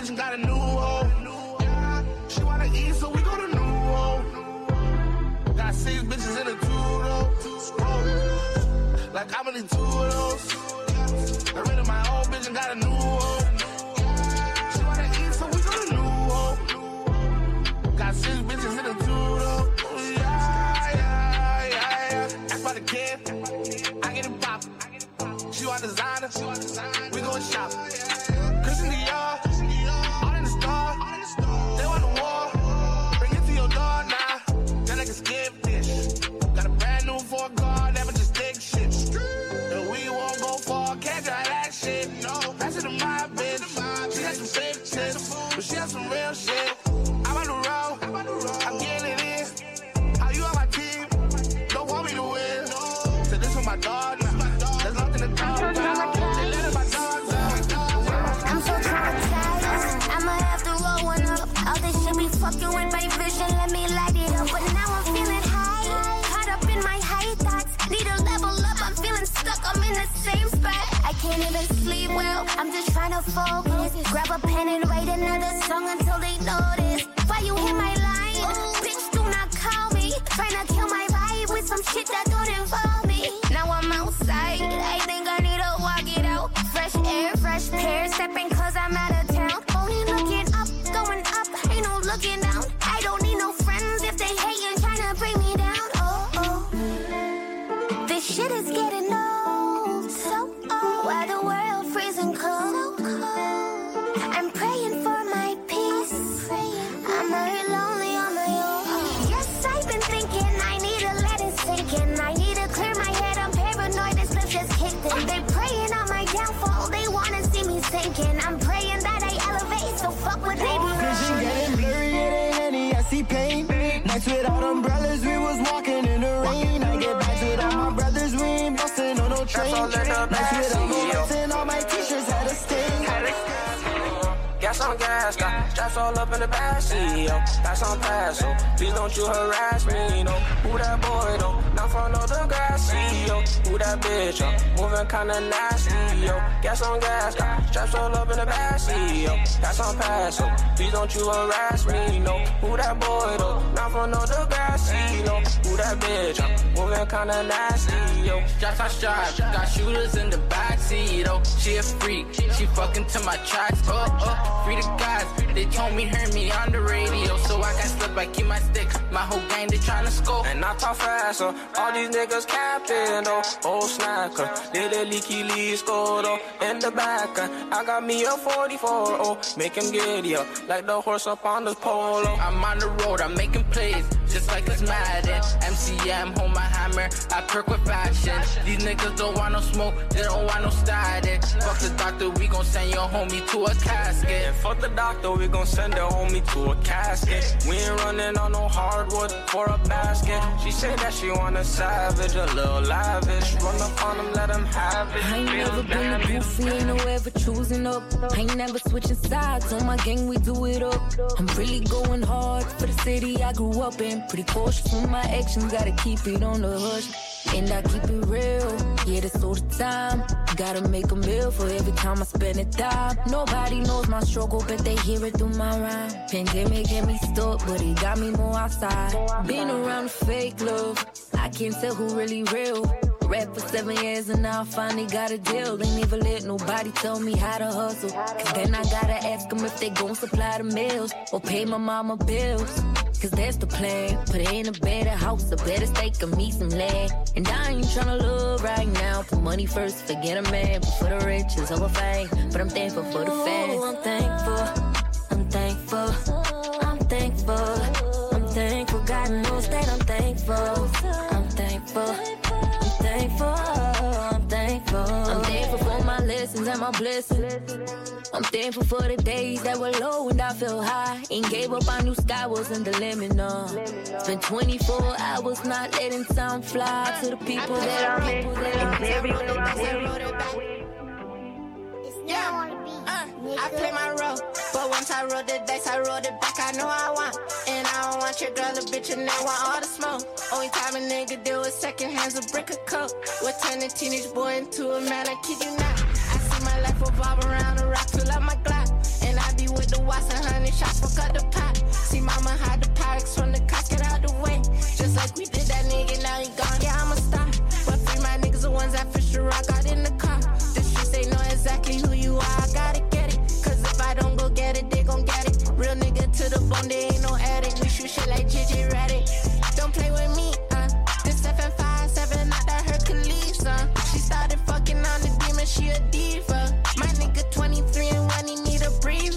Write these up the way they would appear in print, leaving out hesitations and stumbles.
bitch and got a new hoe. She wanna eat, so we go to new hoe. Got 6 bitches in a two-though. Like I'm in 2 of those. Got rid of my old bitch and got a new hoe. She wanna eat, so we go to new hoe. Got 6 bitches in a two-though. Yeah. That's why the kid, I get it pop. She want designer, we gon' shop. Christian Dior, all in the store. They want the war, bring it to your door now. Then I can skip this. Got a brand new 4 car, never just take shit. And we won't go far, can't drive that shit. No, pass it to my bitch. She has some fake tits, but she has some real shit. I'm on the road, I'm getting it in. How you on my team? Don't want me to win. So this is my dog now. There's nothing to talk about. They let my dogs out. I'm so traumatized. I'ma have to roll one up. All this shit be fucking with my vision. Let me light it up. But now I'm feeling high. Caught up in my high thoughts. Need a level up. I'm feeling stuck. I'm in the same spot. I can't even sleep well. I'm just trying to focus. Grab a pen and write another song until they notice. Why you hit my line? Bitch, do not call me. Trying to kill my vibe with some shit that don't involve me. Now I'm outside. I think I need to walk it out. Fresh air, fresh pair. Stepping cause I'm out of town. Only looking up, going up. Ain't no looking down. I don't need no friends if they hatin', trying to bring me down. Oh. This shit is getting old. So old. Why the world freezing cold? I'm praying for my peace. I'm very lonely on my own. Yes, I've been thinking I need to let it sink in. I need to clear my head. I'm paranoid. This lift just kicked in. They praying on my downfall. They wanna see me sinking. I'm praying that I elevate. So fuck what they be. Vision getting blurry. It ain't any. I see pain. Nights without umbrellas. We was walking in the rain. I get back with all my brothers. We ain't busting on no train. Nights without no lights and all my t-shirts had a stain. Gas on gas, got straps all up in the backseat, yo. That's on pass, so please don't you harass me, no. Who that boy, though? Not from no Degrassi, yo. Who that bitch, yo? Moving kinda nasty, yo. Gas on gas, got straps all up in the backseat, yo. That's on pass, so please don't you harass me, no. Who that boy, though? Not from no Degrassi, no. Who that bitch, yo? Moving kinda nasty, yo. Straps on straps, got shooters in the backseat, oh. She a freak, she fucking to my tracks, free the guys, they told me hear me on the radio. So I got slip, I keep my stick. My whole gang, they tryna score. And I talk fast, all these niggas capping, old snacker. Little leaky leaves go, in the back. I got me a 44, make him giddy, like the horse up on the polo. I'm on the road, I'm making plays, just like it's Madden. MCM, hold my hammer, I perk with fashion. These niggas don't want no smoke, they don't want no static. Fuck the doctor, we gon' send your homie to a casket. And fuck the doctor, we gon' send the homie to a casket. We ain't running on no hardwood for a basket. She said that she want a savage, a little lavish. Run up on them, let them have it. I ain't never been a goofy, ain't no ever choosing up. I ain't never switching sides, on my gang we do it up. I'm really going hard for the city I grew up in. Pretty cautious with my actions, gotta keep it on the hush. And I keep it real, yeah, that's all the time. Gotta make a meal for every time I spend a dime. Nobody knows my struggle, but they hear it through my rhyme. Pandemic had me stuck, but it got me more outside. Been around the fake love, I can't tell who really real. Rap for 7 years and now I finally got a deal. They never let nobody tell me how to hustle. Cause then I gotta ask them if they gon' supply the meals or pay my mama bills. Cause that's the plan. Put her in a better house, a better steak, and me some land. And I ain't tryna love right now. Put money first, forget a man. But for the riches, over fame. But I'm thankful for the fans. I'm thankful, I'm thankful, I'm thankful, I'm thankful. God knows that I'm thankful. I'm thankful, I'm thankful, I'm thankful. I'm thankful for my lessons and my blessings. I'm thankful for the days that were low and I felt high. Ain't gave up, I knew sky wasn't the limit, no. Spent 24 hours not letting sound fly to the people that I met. I play my role, but once I roll the dice, I roll it back, I know I want. And I don't want your girl, a bitch, and I want all the smoke. Only time a nigga deal with second hands, a brick of coke. We'll turn a teenage boy into a man, I kid you not. I see my life revolve around a rock, fill up my Glock. And I be with the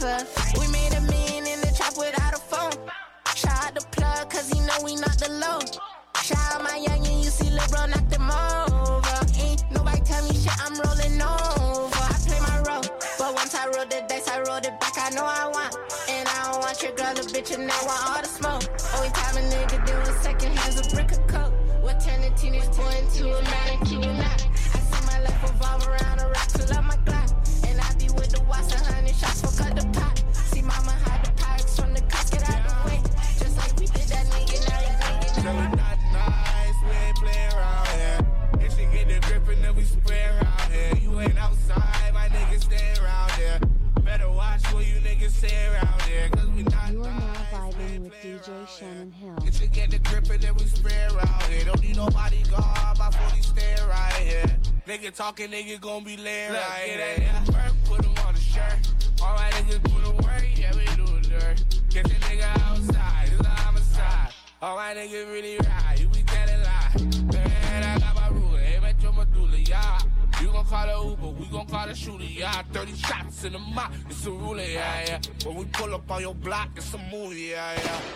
over. We made $1 million in the trap without a phone. Shout out the plug, cause he know we not the low. Shout out my youngin', you see Lil' Bro knock them over. Ain't nobody tell me shit, I'm rolling over. I play my role, but once I roll the dice, I roll it back, I know I want. And I don't want your girl, a bitch, and I want all the smoke. Only time a nigga do is second hands a brick of coke. What turn a teenage boy into a mannequin or not? I see my life revolve around a rock, fill up my Glock. And I be with the watch, 100 shots, fuck up the pot. See mama hide the pirates from the cops, get out the way. Just like we did that nigga, now you nigga. So we not nice, we ain't play around here. If she get the grip and then we spray around here. You ain't outside, my niggas stay around here. Better watch what you niggas say around here, cause we not You are now nice, vibing with DJ Shannon Hill. if you get the grip and then we spray around here. Don't need nobody guard, my 40 stay right here. Nigga talking, nigga gon' be laying right here. Work, put him on the shirt. Alright, niggas put him work, yeah, we do it dirt. Get the nigga outside, it's a homicide. Alright, nigga really ride, you be telling lies. Man, I got my ruler, hey, Metro Medulla, yeah. You gon' call it Uber, we gon' call it shooter, yeah. 30 shots in the mouth, it's a ruler, yeah. When we pull up on your block, it's a movie, yeah.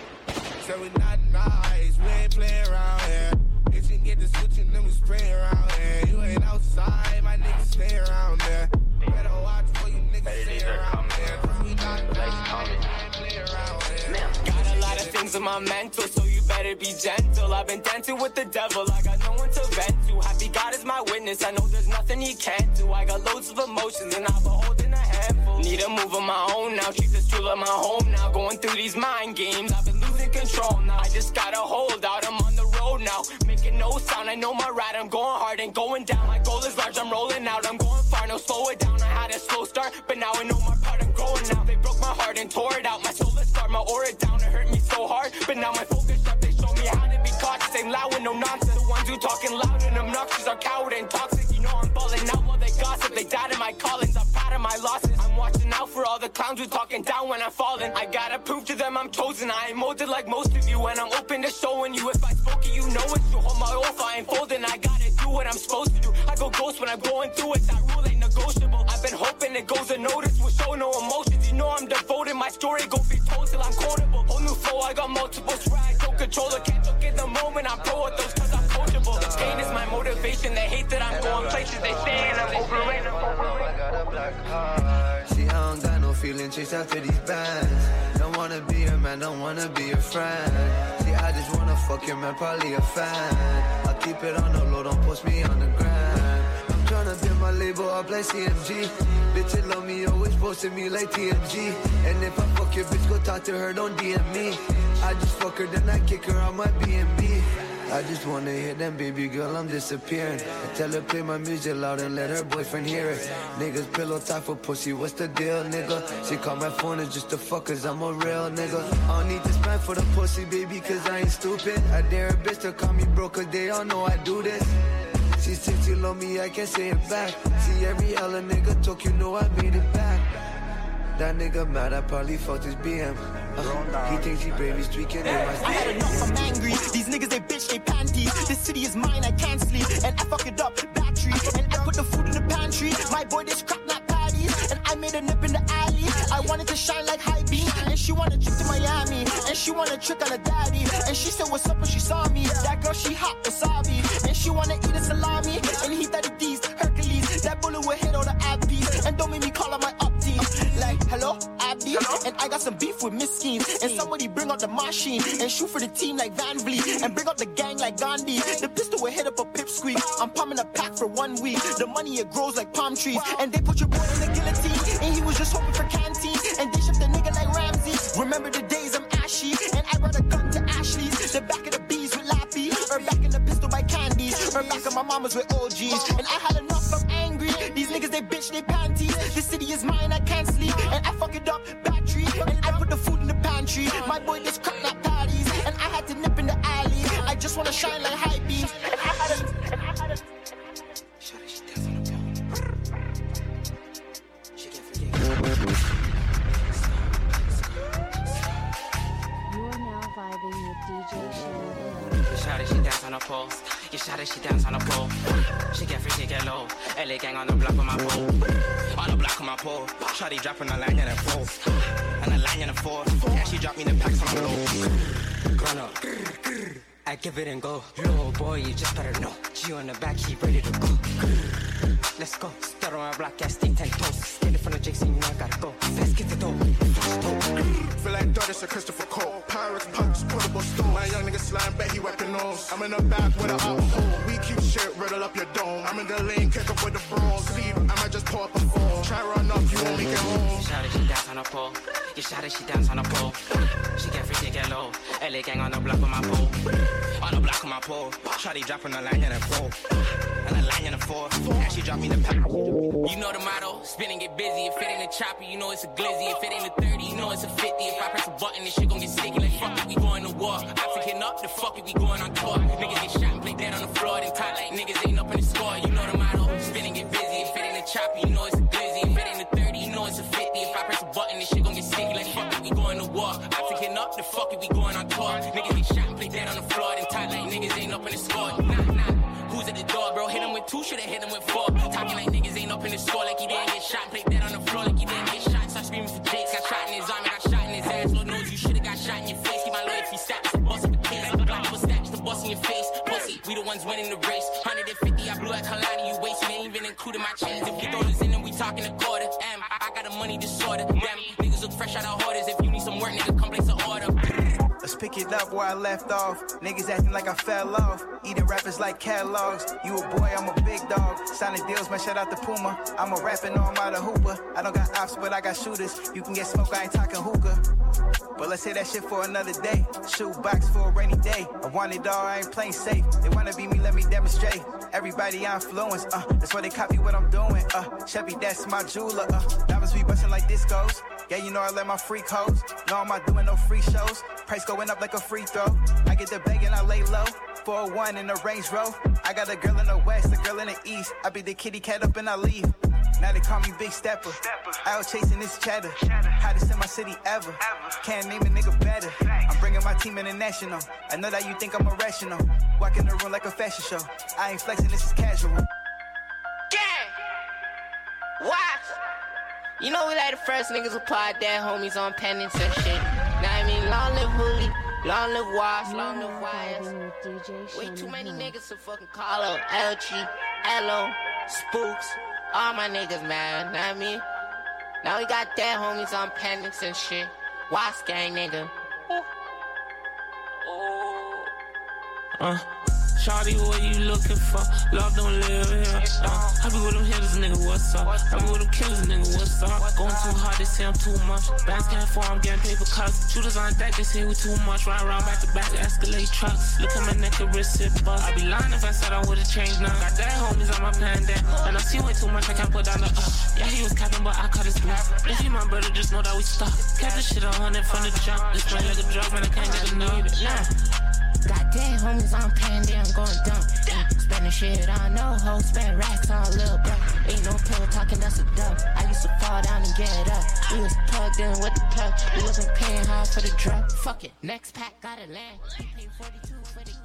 Say we not nice, we ain't playing around here. If you get the switching, then we spray around here. You ain't outside, my niggas stay around there. Better watch for you niggas stay around there. We not nice, we ain't playing around here. Got a lot of things in my mental, so you better be gentle. I've been dancing with the devil, I got no one to vent to. Happy God is my witness, I know there's nothing he can't do. I got loads of emotions and I've been holding a handful. Need a move of my own now, treat this true like my home now. Going through these mind games, I've been losing control now. I just gotta hold out, I'm on the road now. Making no sound, I know my ride, I'm going hard and going down. My goal is large, I'm rolling out, I'm going far, no slow it down. I had a slow start, but now I know my part, I'm growing now. They broke my heart and tore it out, my soul is scarred, my aura down. It hurt me so hard, but now my focus up. They show me how to be cautious, ain't loud with no nonsense. The ones who talking loud and obnoxious are coward and toxic. You know I'm balling out while they gossip. They died in my callings, I'm proud of my losses. I'm watching out for all the clowns who talking down when I'm falling. I gotta prove to them I'm chosen. I ain't molded like most of you, and I'm open to showing you. If I spoke it, you know it. So hold my oath, I ain't folding. I gotta do what I'm supposed to do. I go ghost when I'm going through it. That rule ain't negotiable. I've been hoping it goes unnoticed. Will show no emotions. You know I'm devoted. My story go be told till I'm quotable. Whole new flow, I got multiple swag. Don't control it, can't look in the moment. I'm pro with those cause I'm coachable. Pain is my motivation. They hate that I'm going places. They say and I'm overrated. I got a black heart. See, I don't got no feeling chase after these bands. Don't wanna be your man, don't wanna be your friend. See, I just wanna fuck your man, probably a fan. I'll keep it on the low, don't post me on the gram. I'm tryna build my label up like CMG. Bitches love me, always posting me like TMG. And if I fuck your bitch, go talk to her, don't DM me. I just fuck her, then I kick her out my B&B. I just wanna hit them, baby girl, I'm disappearing. I tell her play my music loud and let her boyfriend hear it. Niggas pillow talk for pussy, what's the deal, nigga? She call my phone, it's just to fuck cause I'm a real nigga. I don't need to spend for the pussy, baby, cause I ain't stupid. I dare a bitch to call me bro, cause they all know I do this. She says she love me, I can't say it back. See every other nigga talk, you know I made it back. That nigga mad, I probably fucked his BM. He thinks he brave, he's tweaking in my I had enough, I'm angry. These niggas, they bitch, they panties. This city is mine, I can't sleep. And I fuck it up, battery. And I put the food in the pantry. My boy, this crap, not patties. And I made a nip in the alley. I wanted to shine like high beam. And she wanna trip to Miami. And she wanna trick on her daddy. And she said, what's up when she saw me? That girl, she hot wasabi. And she wanna eat a salami. And he thought it these Hercules. That bullet will hit all the ab piece. And don't make me call her my upteam. Like, hello, Abdi. And I got some beef with Miss Schemes. And somebody bring out the machine. And shoot for the team like Van Vliet. And bring out the gang like Gandhi. The pistol will hit up a pipsqueak. I'm pumping a pack for 1 week. The money, it grows like palm trees. And they put your boy in the guillotine. And he was just hoping for canteen. And they shipped the nigga like Ramsey. Remember the days I'm ashy. And I brought a gun to Ashley's. The back of the bees with Lappy. Or back in the pistol by Candies. Or back of my mama's with OGs. And I had enough, I'm angry. These niggas, they bitch, they panties. This city is mine, I can't sleep. And I fuck it up, battery. And I put the food in the pantry. My boy, this crap, not patties. And I had to nip in the alley. I just wanna shine like high beams. And I had a... You are now vibing with DJ Shannon. Shawty, she dance on her pole. You shot it, she dance on the pole. She get free, she get low. LA gang on the block with my pole. On the block with my pole. Shawty dropping a line and a four. And a line and a four. Yeah, she dropped me the packs on the low. Run up. I give it and go. Little boy, you just better know. G on the back, he ready to go. Let's go. Start on my block, yeah, stick 10 toes. Stealing from the Jakes and you know I gotta go. Fast get the dough. Feel like Dottis or Christopher Cole. Pirates, punks, portable stone. My young nigga slime, bet he weapon nose. I'm in the back with a alcohol. We keep shit, riddle up your dome. I'm in the lane, kick up with the bros. Sleep, I might just pour up a phone. Try run up, you won't make it home. You shot it, she dance on the pole. You shot it, she dance on the pole. She get free, she get low. LA gang on the block with my pole. On the block with my pole. Shawty dropping a line and a four. And a line and a four. And she dropped me the pack. You know the motto, spinning get busy. If it ain't a chopper, you know it's a glizzy. If it ain't a 30, you know it's a 50. If I press a button, this shit gon' get sticky. Like fuck it, we going to war. African up, the fuck it, we going on tour. Niggas get shot and play dead on the floor. Then tight like niggas ain't up in the score. You know the motto, spinning get busy. If it ain't a chopper, you know it's a glizzy. If it ain't a 30, you know it's a 50. If I press a button, this shit gon' get sticky. Like fuck it, we going to war. African up, the fuck it, we going on tour. Niggas get shot and play dead on the floor. Then tight like niggas ain't up in the score. Nah. Who's at the door, bro? Hit him with 2, shoulda hit him with 4. Talking like niggas ain't up in the score, like he didn't get shot. Played that on the floor, like he didn't get shot. Start screaming for Jakes, got shot in his arm, got shot in his ass. Lord knows you shoulda got shot in your face. Keep my loyalty stacked, just a bust up a case. Block was stacked, just a bust in your face. Pussy, we the ones winning the race. 150, I blew like Kalani, you waste. You ain't even including my chains. If you throw this in, then we talking a quarter. I got a money disorder. Damn, niggas look fresh out of hoarders. If you need some work, nigga, come place an order. Let's pick it up where I left off. Niggas acting like I fell off. Eating rappers like catalogs. You a boy, I'm a big dog. Signing deals, man, shout out to Puma. I'm a rapper, no, I'm out of hooper. I don't got ops, but I got shooters. You can get smoke, I ain't talking hookah. But let's say that shit for another day. Shoot box for a rainy day. I want it all, I ain't playing safe. They wanna be me, let me demonstrate. Everybody I influence, that's why they copy what I'm doing. Chevy, that's my jeweler. Diamonds be bustin' like discos. Yeah, you know I let my freak hoes. No, I'm not doing no free shows. Price going up like a free throw. I get the bag and I lay low. 401 in the Range Rover. I got a girl in the west, a girl in the east. I be the kitty cat up and I leave. Now they call me Big Stepper. I was chasing this cheddar. Hottest in my city ever. Can't name a nigga better. I'm bringing my team international. I know that you think I'm irrational. Walk in the room like a fashion show. I ain't flexing, this is casual. Gang! Watch! You know we like the first niggas apply dead homies on pendants and shit. Now I mean, long live Hooli, long live Wasp, long live Wires. Way too many niggas to fucking call up LG, Elo, Spooks, all my niggas, man. Know what I mean? Now we got dead homies on pendants and shit. Wasp gang, nigga. Shawty, what you looking for? Love don't live here. I be with them hitters, nigga, what's up? I be with them killers, nigga, what's up? Going too hard, they say I'm too much. Bands can't fall, I'm getting paper cuts. Shooters on deck, they say we too much. Ride around back to back, Escalade trucks. Look at my neck, a wrist, it bust. I be lying if I said I would've changed now. Got that homies on my plan there. And I see way too much, I can't put down the Yeah, he was capping, but I cut his bluff. If you my brother, just know that we stuck. Kept this shit 100 from the jump. This play like a drug, man, I can't get enough. Nah. Got dead homies on Pandy, I'm going dumb. Spending shit on no hoes, spend racks on little bro. Ain't no pillow talking, that's a dub. I used to fall down and get up. We was plugged in with the plug. We wasn't paying hard for the drug. Fuck it, next pack gotta land. Pay 42 for the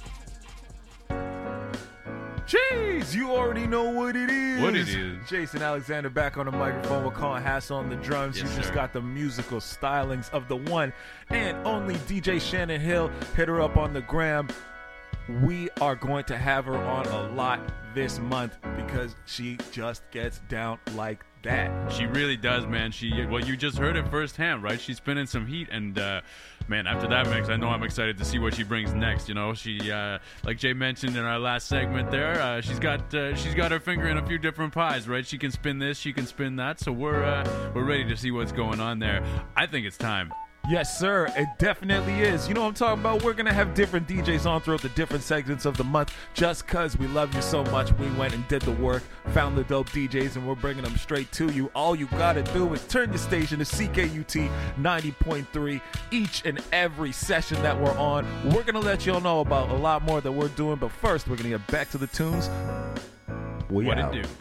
Jeez, you already know what it is. What it is. Jason Alexander back on the microphone with Colin Hass on the drums. Yes, you just sir. got the musical stylings of the one and only DJ Shannon Hill. Hit her up on the gram. We are going to have her on a lot this month because she just gets down like that. She really does, man. Well, you just heard it firsthand, right? She's spinning some heat, and man, after that mix, I know I'm excited to see what she brings next. You know, she, like Jay mentioned in our last segment there, she's got her finger in a few different pies, right? She can spin this, she can spin that, so we're ready to see what's going on there. I think it's time. Yes, sir. It definitely is. You know what I'm talking about? We're going to have different DJs on throughout the different segments of the month just because we love you so much. We went and did the work, found the dope DJs, and we're bringing them straight to you. All you got to do is turn your station to CKUT 90.3 each and every session that we're on. We're going to let you all know about a lot more that we're doing, but first, we're going to get back to the tunes. What it do?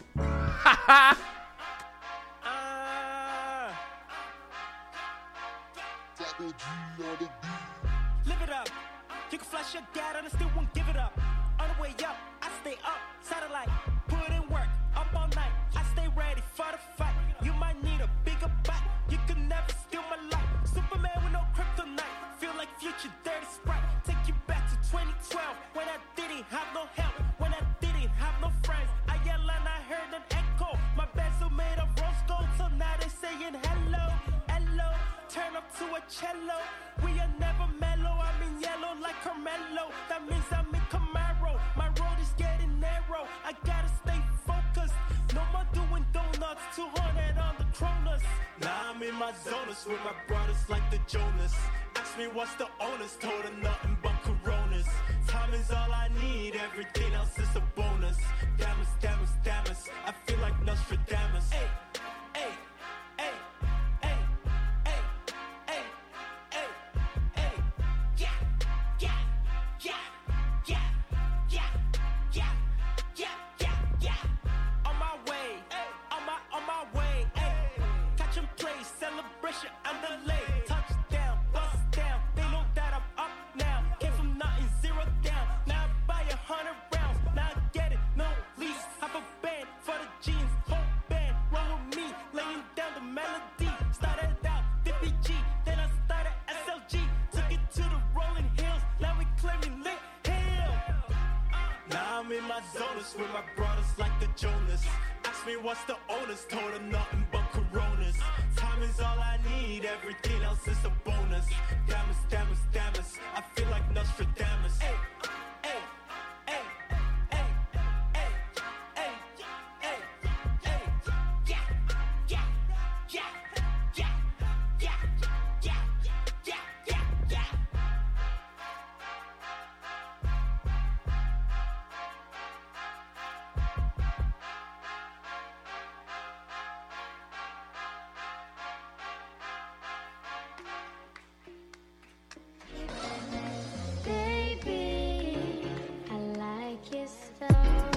Live it up. You can flash your dad and I still won't give it up. On the way up, I stay up, satellite. Put in work, up all night. I stay ready for the fight. You might need a bigger bite. You can never steal my life. Superman with no kryptonite. Feel like Future Dirty Sprite. Take you back to 2012 when I didn't have no help, when I didn't have no friends. I yell and I heard an echo. My bezel made of rose gold, so now they saying hello, hello. Turn up to a cello. We are never mellow. I'm in yellow like Carmelo. That means I'm in Camaro. My road is getting narrow. I gotta stay focused. No more doing donuts. 200 on the Cronus. Now I'm in my zonus with my brothers like the Jonas. Ask me what's the onus. Told her nothing but Coronas. Time is all I need. Everything else is a bonus. Damas, damas, damas. I feel like Nostradamus. Hey, hey, hey. Underlay, touchdown, bust down. They know that I'm up now. Came from nothing, 0 down. Now I buy 100 rounds. Now I get it, no lease. Have a band for the jeans, whole band. Roll with me, laying down the melody. Started out Dippy G, then I started SLG. Took it to the rolling hills. Now we claiming lit hill. Now I'm in my zonus with my brothers like the Jonas. Ask me what's the onus. Told her nothing but Coronas. Time is all I need, everything else is a bonus. Damas, damas, damas, I feel like Nostradamus. Hey, hey, hey, hey, hey, hey, hey, hey, yeah, yeah, yeah, yeah, yeah, yeah, yeah, yeah, yeah. Baby, I like your style.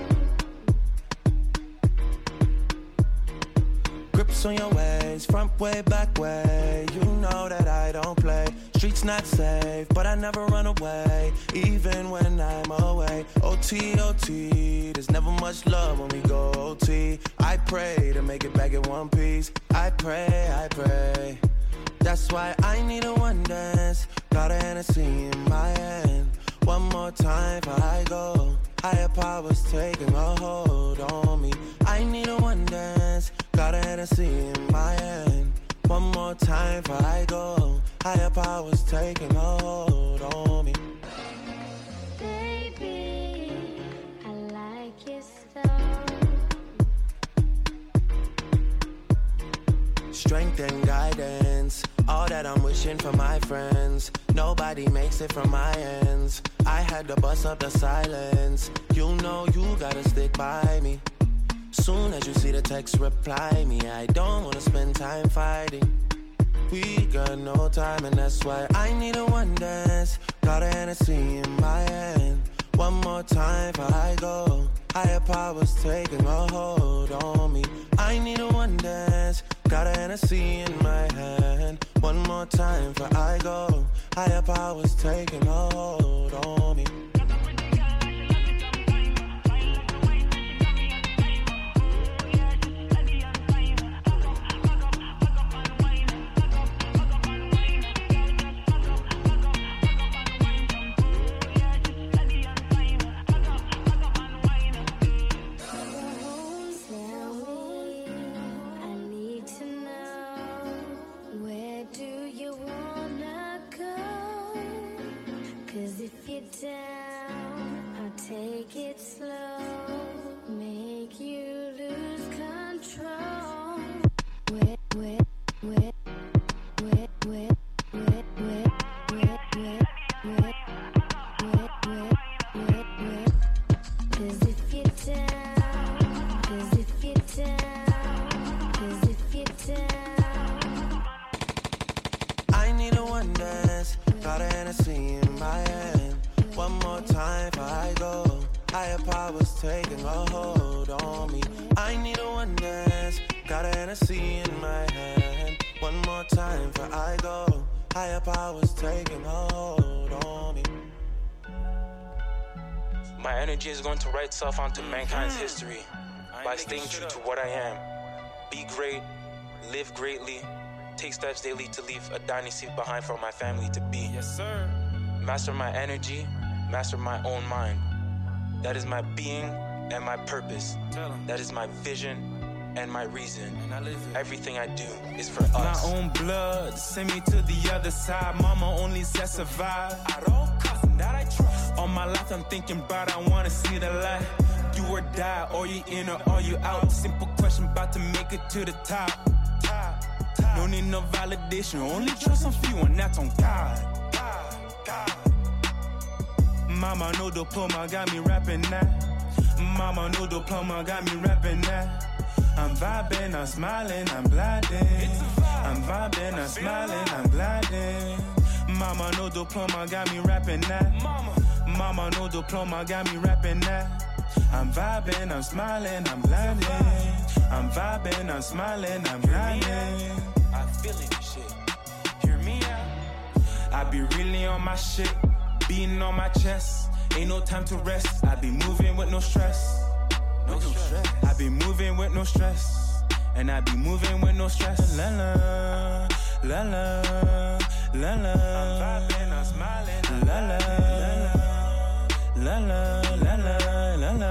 Grips on your ways, front way, back way. You know that I don't play. Streets not safe, but I never run away, even when I'm away. OT, OT, there's never much love when we go OT. I pray to make it back in one piece. I pray, I pray. That's why I need a one dance. Got a Hennessy in my hand. One more time before I go. Higher powers taking a hold on me. I need a one dance. Got a Hennessy in my hand. One more time before I go. Higher powers taking a hold on me. Baby, I like your style. Strength and guidance, all that I'm wishing for my friends. Nobody makes it from my ends. I had to bust up the silence. You know you gotta stick by me. Soon as you see the text, reply me. I don't wanna spend time fighting. We got no time and that's why I need a one dance. Got a Hennessy in my hand. One more time before I go. Higher powers taking a hold on me. I need a one dance. Got a Hennessy in my hand. One more time before I go. Higher powers taking a hold on me. Down, I'll take it slow, make you lose control. Wet, wet, wet, wet, wet, wet, wet, wet, wet, wet, wet, wet, wet, wet. 'Cause if you're down, 'cause if you're down, 'cause if you're down. I need a one dance, got a Hennessy in my hand. One more time before I go. Higher powers taking a hold on me. I need a one dance. Got a Hennessy in my hand. One more time before I go. Higher powers taking a hold on me. My energy is going to write itself onto mankind's history by staying true to what I am. Be great, live greatly, take steps daily to leave a dynasty behind for my family to be. Yes, sir. Master my energy, master my own mind. That is my being and my purpose. That is my vision and my reason. Everything I do is for us. My own blood, send me to the other side. Mama only said survive. At all costs, that I trust. All my life I'm thinking about, I wanna see the light. Do or die, or you in or are you out? Simple question, about to make it to the top. No need no validation, only trust on few, and that's on God. Mama, no diploma, got me rapping that. Mama, no diploma, got me rapping that. I'm vibing, I'm smiling, I'm gliding. I'm vibing, I'm smiling, I'm gliding. Mama, no diploma, got me rapping that. Mama, no diploma, got me rapping that. I'm vibing, I'm smiling, I'm gliding. I'm vibing, I'm smiling, I'm gliding. I feel it, shit. Hear me out. I be really on my shit, beating on my chest. Ain't no time to rest. I be moving with no stress. No stress. I be moving with no stress. And I be moving with no stress. La la, la la, la la. I'm vibing, I'm smiling. La la, la la, la la, la la.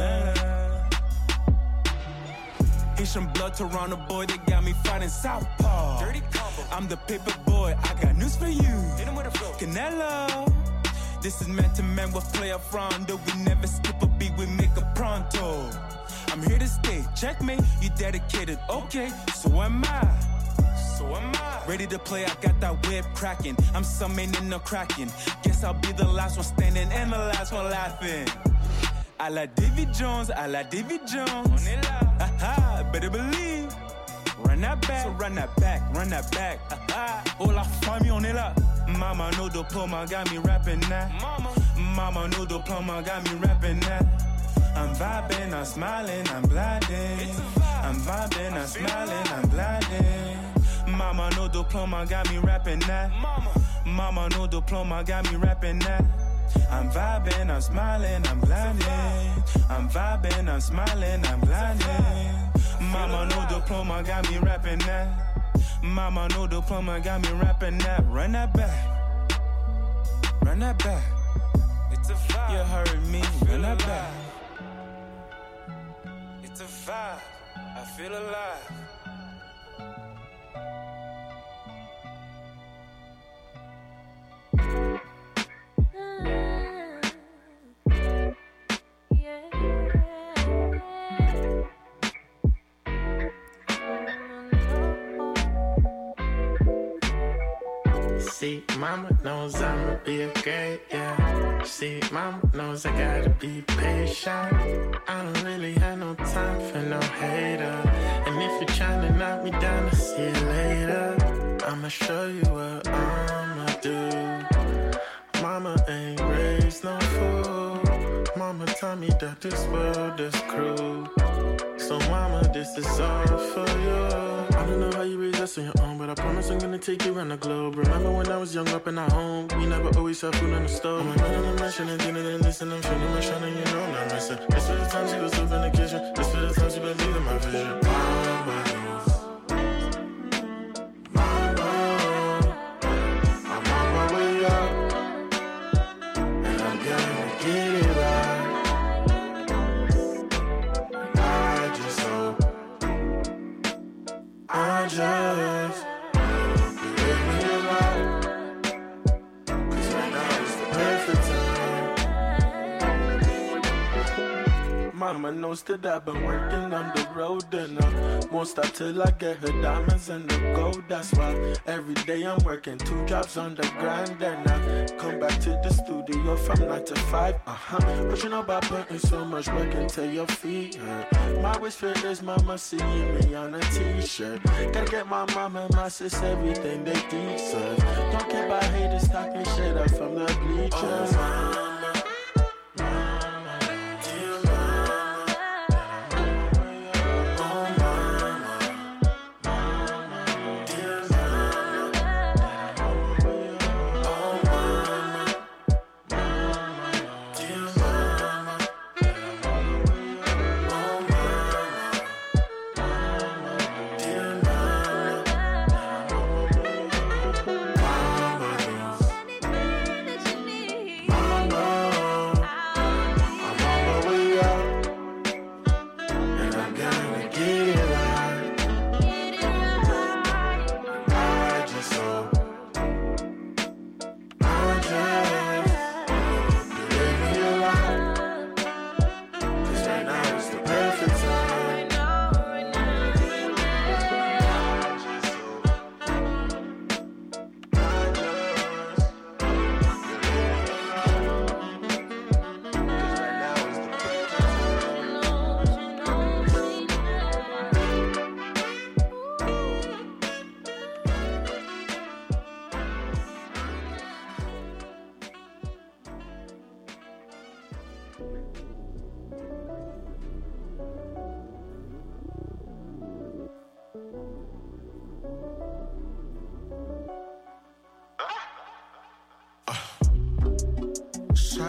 Haitian blood, Toronto boy, they got me fighting Southpaw. Dirty combo. I'm the paper boy, I got news for you. Hit him with a flow. Canelo. This is man to man with player Rondo. We never skip a beat, we make a pronto. I'm here to stay, checkmate, you dedicated, okay, so am I. Ready to play, I got that whip cracking. I'm summoning no cracking. Guess I'll be the last one standing and the last one laughing. I like Davy Jones, I like Davy Jones. Haha, better believe. Run that back, so run that back, run that back. Oh la famille, on est là. Mama, no diploma, got me rapping that. Mama, no diploma, got me rapping that. I'm vibing, I'm smiling, I'm gliding. I'm vibing, I'm smiling, I'm gliding. Mama, no diploma, got me rapping that. Mama, no diploma, got me rapping that. I'm vibing, I'm smiling, I'm gliding. I'm vibing, I'm smiling, I'm gliding. Mama, no diploma, got me rapping that. Mama, no diploma, got me rapping that. Run that back. Run that back. It's a vibe. You heard me. Run that back. It's a vibe. I feel alive. See, mama knows I'ma be a great, yeah. See, mama knows I gotta be patient. I don't really have no time for no hater. And if you're trying to knock me down, I'll see you later. I'ma show you what I'ma do. Mama ain't raised no fool. Mama taught me that this world is cruel. So mama, this is all for you. I don't know how you raise us on your own, but I promise I'm gonna take you around the globe. Remember when I was young up in our home, we never always had food on the stove. I'm running a mission and dinner and listen, I'm feeling my shine and you know I'm not missing. This for the times you was up in the kitchen, this for the times you believe in my vision. Mama, I'm on my way up, and I'm gonna get it right. I just hope you let me alone, 'cause right now is the perfect time. Mama knows that I've been working on the road and I won't stop till I get her diamonds and the gold. That's why every day I'm working 2 jobs on the grind and I come back to the studio from 9 to 5. But you know about putting so much work into your feet hurt. My wish for is mama seeing me on a t-shirt. Gotta get my mama and my sis everything they deserve. Don't care about haters talking shit up from the bleachers.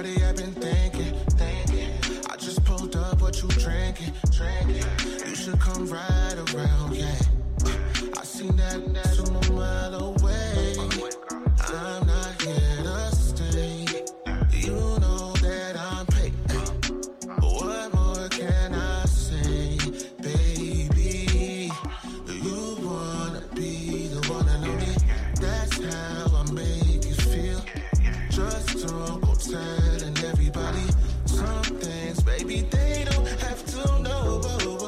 Shawty, I've been thinking. I just pulled up, what you drinking? You should come right around, yeah. I seen that from a mile away. I'm not here to stay. You know that I'm paid. What more can I say, baby? You wanna be the one and only. That's how I make you feel. Just don't go telling everybody some things, baby. They don't have to know,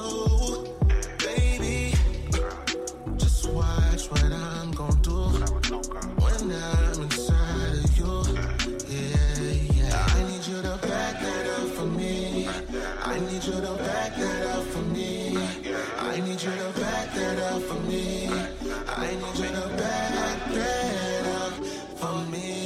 baby. Just watch what I'm gonna do when I'm inside of you. Yeah. I need you to back that up for me. I need you to back that up for me. I need you to back that up for me. I need you to back that up for me.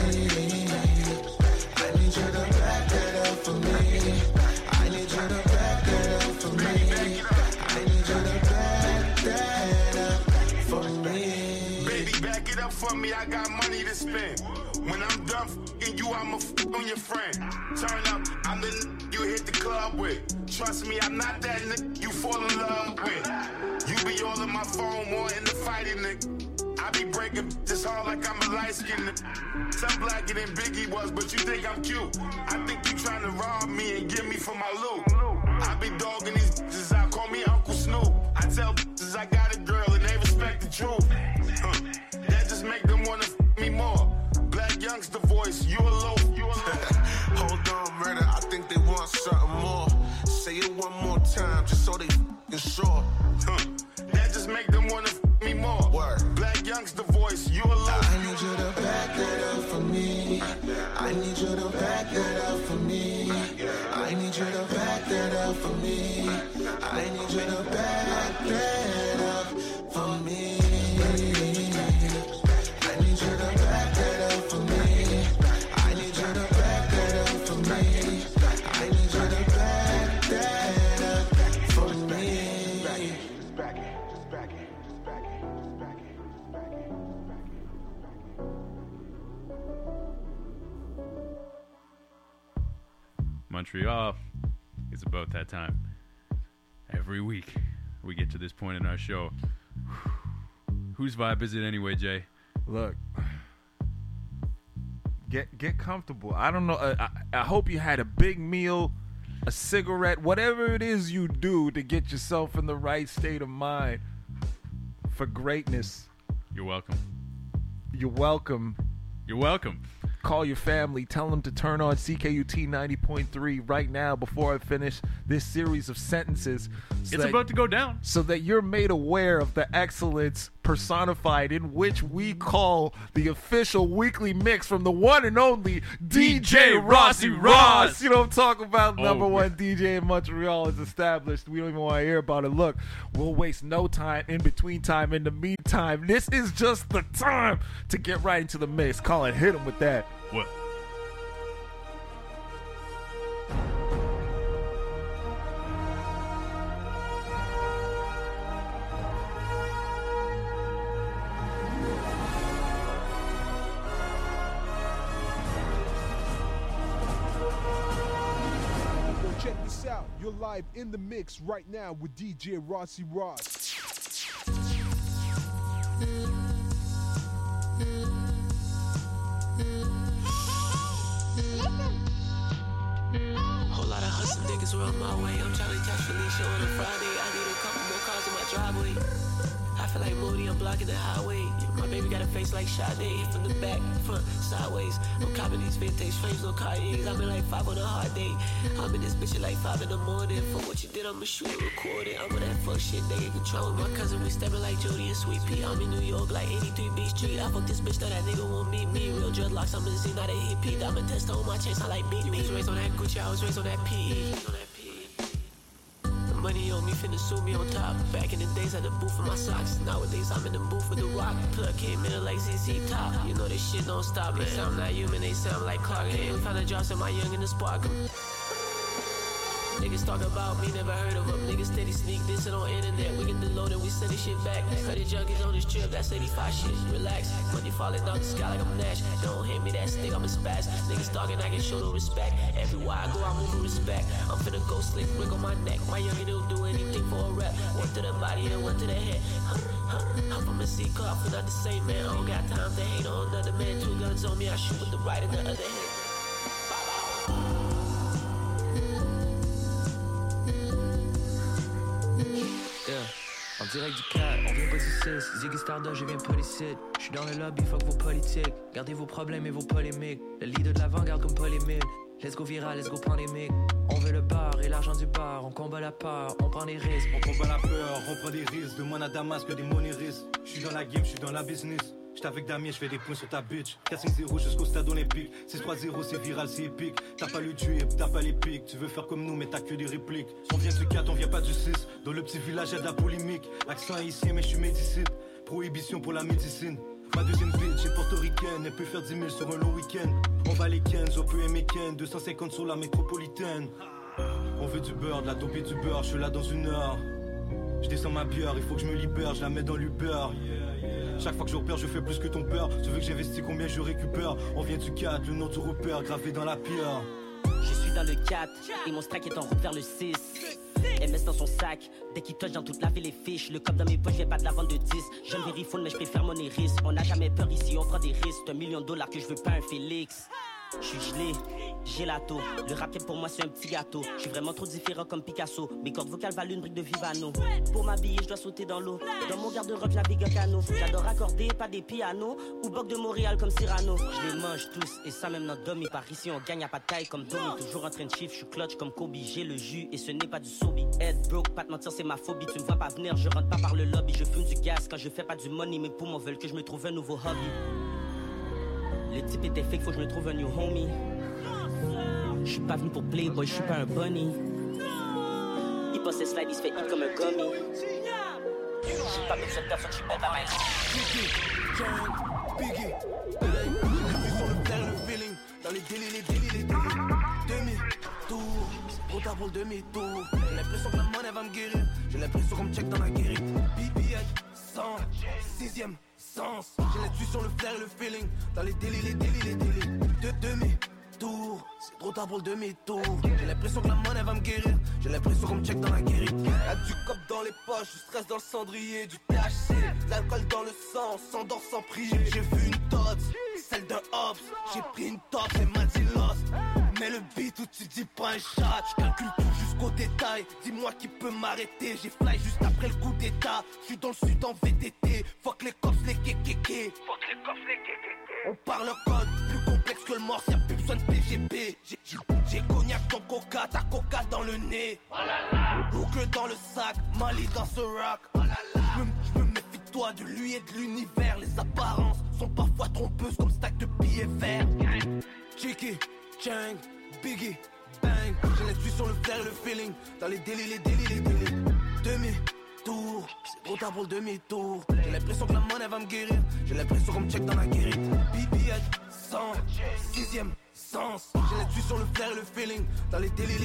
I need you to back that up for me. I need you to back that up for me. I need you to back that up for me. Baby, back it up for me. I got money to spend. When I'm done f***ing you, I'ma f*** on your friend. Turn up, I'm the you hit the club with. Trust me, I'm not that nigga you fall in love with. You be all on my phone, more in the fighting nigga. I be breaking this hard like I'm a light skin nigga. Some blacker than Biggie was, but you think I'm cute. I think you trying to rob me and get me for my loot. I be dogging these bitches out, call me Uncle Snoop. I tell bitches I got a girl and they respect the truth. That just make them wanna f*** me more. Black youngster voice, you a low. Hold on, murder, I think they want something more. Say it one more time, just so they f***ing sure. That just make them wanna f*** me more. Word. Black youngster voice, you a low. I need you to back that up for me. I need you to back that up for me. I need you to back that up for me. I need you to back that up for me. I need you to back that up for me. I need you to back that up for me. I need you to back that up for me. Just back it. Montreal, it's about that time. Every week, we get to this point in our show. Whose vibe is it anyway, Jay? Look, get comfortable. I don't know. I hope you had a big meal, a cigarette, whatever it is you do to get yourself in the right state of mind for greatness. You're welcome. You're welcome. You're welcome. Call your family. Tell them to turn on CKUT 90.3 right now before I finish this series of sentences. It's about to go down. So that you're made aware of the excellence personified in which we call the official weekly mix from the one and only DJ Rossi Ross. You know what I'm talking about? Number one DJ in Montreal is established. We don't even want to hear about it. Look, we'll waste no time in between time. In the meantime, this is just the time to get right into the mix. Colin, hit him with that. What? Check this out. You're live in the mix right now with DJ Rossi Ross. Whole lot of hustle niggas around my way. I'm trying to catch Felicia on a Friday. I need a couple more cars in my driveway. I feel like Moody, I'm blocking the highway. My baby got a face like Sade, from the back, front, sideways. I'm copping these vintage frames, no Cartiers. I'm in like 5 on a hard day. I'm in this bitch at like 5 in the morning. For what you did, I'ma shoot it, record it. I'm with that fuck shit, they get control. My cousin, we stepping like Jody and Sweet Pea. I'm in New York like 83 B Street. I fuck this bitch, though that nigga won't meet me. Real dreadlocks, I'm in the scene, not a hippie. Diamond test on my chest, I like beat me. You was raised on that Gucci, I was raised on that PE. Money on me, finna sue me on top. Back in the days, I had the booth for my socks. Nowadays, I'm in the booth with the rock. Plug came in like ZZ Top. You know this shit don't stop. They sound not human, they sound like Clark. Hey, we found a drops in my young in the spark. Nigga Niggas talk about me, never heard of them. Niggas steady sneak this on internet. We get the load and we send this shit back. Credit junkies on this trip, that's 85 shit. Relax, money falling down the sky like I'm Nash. Don't hit me that stick, I'm a spaz. Niggas talking, I can show no respect. Everywhere I go, I move with respect. I'm finna go slick, brick on my neck. My youngin' will do anything for a rep. One to the body and one to the head. I'm from a C-car, I'm not the same man. I don't got time to hate on another man. 2 guns on me, I shoot with the right and the other hand. En direct du 4, on vient pas du 6. Ziggy Stardust, je viens pas d'ici. J'suis dans le lobby, fuck vos politiques. Gardez vos problèmes et vos polémiques. Le leader de l'avant-garde comme polémique. Let's go viral, let's go pandémique. On veut le bar et l'argent du bar. On combat la peur, on prend des risques. On combat la peur, on prend des risques. Demande à Damas que des monéristes. J'suis dans la game, j'suis dans la business. J'suis avec Damien, j'fais des points sur ta bitch. 4-5-0 jusqu'au stade olympique. 6-3-0, c'est viral, c'est épique. T'as pas le drip, t'as pas les pics. Tu veux faire comme nous, mais t'as que des répliques. On vient du 4, on vient pas du 6. Dans le petit village, y'a de la polémique. Accent haïtien, mais j'suis médicite. Prohibition pour la médecine. Ma deuxième bitch est portoricaine. Elle peut faire 10 000 sur un long week-end. On va les Kenz, on peut aimer Ken. 250 sur la métropolitaine. On veut du beurre, de la dope et du beurre. J'suis là dans 1 heure. J'descends ma bière, il faut que je me libère. Je la mets dans l'Uber. Chaque fois que je repère, je fais plus que ton père. Tu veux que j'investis, combien je récupère? On vient du 4, le nom du repère gravé dans la pierre. Je suis dans le 4 et mon strike est en route vers le 6. MS dans son sac, dès qu'il touche dans toute la ville les fiches. Le cop dans mes poches, j'ai pas de la vente de 10. Je ne vérifie mais je préfère mon risque. On n'a jamais peur ici, on prend des risques. $1 million que je veux pas un Félix. Je suis gelé, gelato. Le rap pour moi c'est un petit gâteau. Je suis vraiment trop différent comme Picasso. Mes cordes vocales valent une brique de Vivano. Pour m'habiller je dois sauter dans l'eau. Dans mon garde-robe la big cano. J'adore accorder, pas des pianos. Ou Boc de Montréal comme Cyrano. Je les mange tous et ça même notre domi. Par ici on gagne à pas de taille comme Domi. Toujours en train de chiffre, je suis clutch comme Kobe. J'ai le jus et ce n'est pas du sobi. Head broke, pas te mentir c'est ma phobie. Tu me vois pas venir, je rentre pas par le lobby. Je fume du gaz quand je fais pas du money. Mes poumons veulent que je me trouve un nouveau hobby. Le type était fake, faut que je me trouve un new homie. Je suis pas venu pour Playboy, je suis pas un bunny. Il passe ses slides, il se fait hit comme un gummy. J'ai pas besoin de personne, je suis bête à main. Biggie, bang. Sur le terre, le feeling. Dans les délits. Demi-tour, c'est trop tard pour le demi-tour. J'ai l'impression que la monnaie va me guérir. J'ai l'impression qu'on me check dans la guérite. BBH, 100, 6ème. J'ai l'intuition sur le flair et le feeling. Dans les délits. Demi-tour, c'est trop tard pour le demi-tour. J'ai l'impression que la monnaie va me guérir. J'ai l'impression qu'on me check dans la guérite. Y'a du cop dans les poches, du stress dans le cendrier, du THC, de l'alcool dans le sang, on s'endort sans prier. J'ai vu une tots, celle d'un Hobbs. J'ai pris une top, elle m'a dit lost. Mais le beat où tu dis pas un chat, je calcule tout jusqu'au détail. Dis-moi qui peut m'arrêter, j'ai fly juste après le coup d'état. J'suis dans le sud en VTT, fuck les cops, les kékéké. On parle un code plus complexe que le morse, y'a plus besoin de PGP. J'ai cognac ton coca, ta coca dans le nez. Boucle dans le sac, Mali dans ce rock. Je me méfie de toi, de lui et de l'univers. Les apparences sont parfois trompeuses comme stack de billets verts. Cheeky, Chang, Biggie, bang. J'ai l'intuition sur le flair et le feeling. Dans les délits. Demi-tour, c'est trop tard pour le demi-tour. J'ai l'impression que la monnaie va me guérir. J'ai l'impression qu'on me check dans la guérite. BBH, 100, 6ème sens. J'ai l'intuition sur le flair et le feeling. Dans les délits.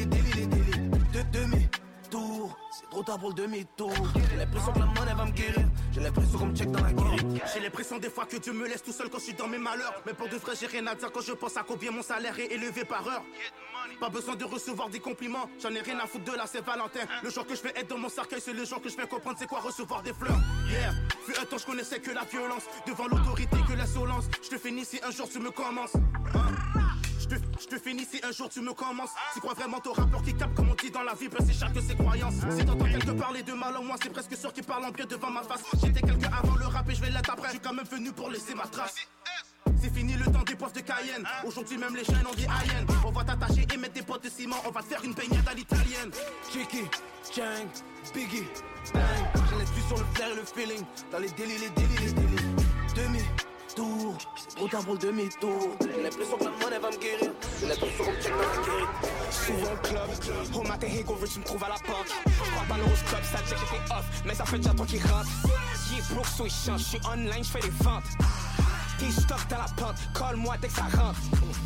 Demi-tour, c'est trop tard pour le demi-tour. J'ai l'impression que la monnaie va me guérir. J'ai l'impression qu'on me check dans la guérite. J'ai l'impression des fois que Dieu me laisse tout seul quand je suis dans mes malheurs. Mais pour de vrai j'ai rien à dire quand je pense à combien mon salaire est élevé par heure. Pas besoin de recevoir des compliments. J'en ai rien à foutre de la Saint-Valentin. Le jour que je vais être dans mon cercueil, c'est le jour que je vais comprendre c'est quoi recevoir des fleurs. Yeah, fut un temps je connaissais que la violence. Devant l'autorité que l'insolence. Je te finis si un jour tu me commences. Je te finis si un jour tu me commences. Tu crois vraiment ton rappeur qui capte comme on dit dans la vie, ben c'est chaque ses croyances. Si t'entends quelqu'un parler de mal en moi, c'est presque sûr qu'il parle en bien devant ma face. J'étais quelqu'un avant le rap et je vais l'être après. Je suis quand même venu pour laisser ma trace. C'est fini le temps des poivres de Cayenne. Aujourd'hui même les jeunes ont des hayennes. On va t'attacher et mettre des potes de ciment. On va te faire une baignade à l'italienne. Cheeky, Chang, Biggie, bang. J'ai l'intuition sur le flair et le feeling. Dans les délits. Demi-tour, c'est trop tard pour le demi-tour. J'ai l'impression que la monnaie va me guérir. J'ai l'impression qu'on me check dans la guérite. Souvent au club, au matin hangover, tu me trouves à la porte. Je crois pas l'horoscope, club, ça dit que j'étais off. Mais ça fait déjà toi qui rentre. Qui est broke, so il change. Je suis online, je fais des ventes. T'es stock dans la pente, colle-moi dès que ça rentre.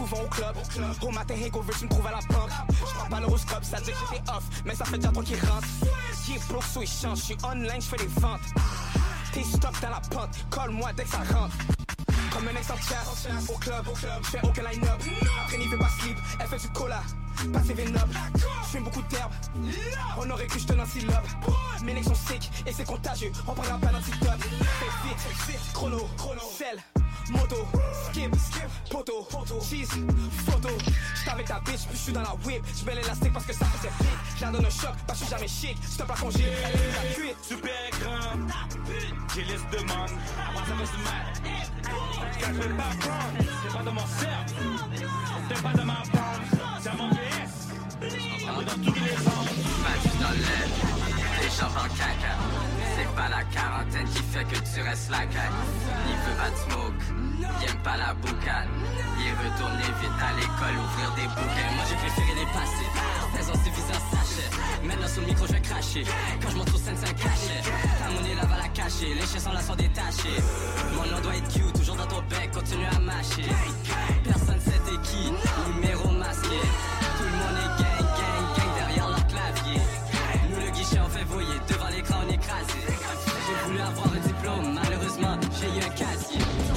souvent au club. Au matin, hangover, tu me trouves à la banque. J'prends pas l'horoscope, ça dit que j'étais off, mais ça fait déjà temps qu'il rentre. Qui est broke, so il change, j'suis online, j'fais des ventes. T'es stock dans la pente, colle-moi dès que ça rentre. Comme un ex en chasse, au club, j'fais aucun line-up. Après n'y veut pas sleep, elle fait du cola, pas ses vénop. J'fume beaucoup d'herbe, on aurait cru j'te lance syllabe. Mes necks sont sick et c'est contagieux, on prendra pas l'antidote. Fais vite, chrono, sel, moto, skip, poto, cheese, photo. J'suis avec ta bitch, puis j'suis dans la whip. J'mets l'élastique parce que ça faisait vite. J'la donne un choc, parce que j'suis jamais chic. J'te pas congé, elle est la cuite. Super écran, j'ai liste de monde. Ça me se mal. Quand je vais pas prendre, c'est pas de mon cercle. C'est pas de ma bande, c'est à mon PS. Dans toutes les ondes. Match dans l'air, les gens en caca. C'est pas la quarantaine qui fait que tu restes la caille. Il veut pas de smoke, il aime pas la boucane. Il retourne vite à l'école, ouvrir des bouquins. Moi j'ai préféré les passer, faisant suffisant sachet. Maintenant sous le micro je vais cracher, quand je montre au scène c'est un cachet. Ta monnaie là va la cacher, les chiens sont là sont détachés. Mon nom doit être cute, toujours dans ton bec, continue à mâcher. Personne sait t'es qui, numéro masqué. Tout le monde est gang, gang, gang derrière leur clavier. Nous le guichet on fait voyer, devant l'écran on écrasé. J'ai voulu avoir un diplôme, malheureusement j'ai eu un casier.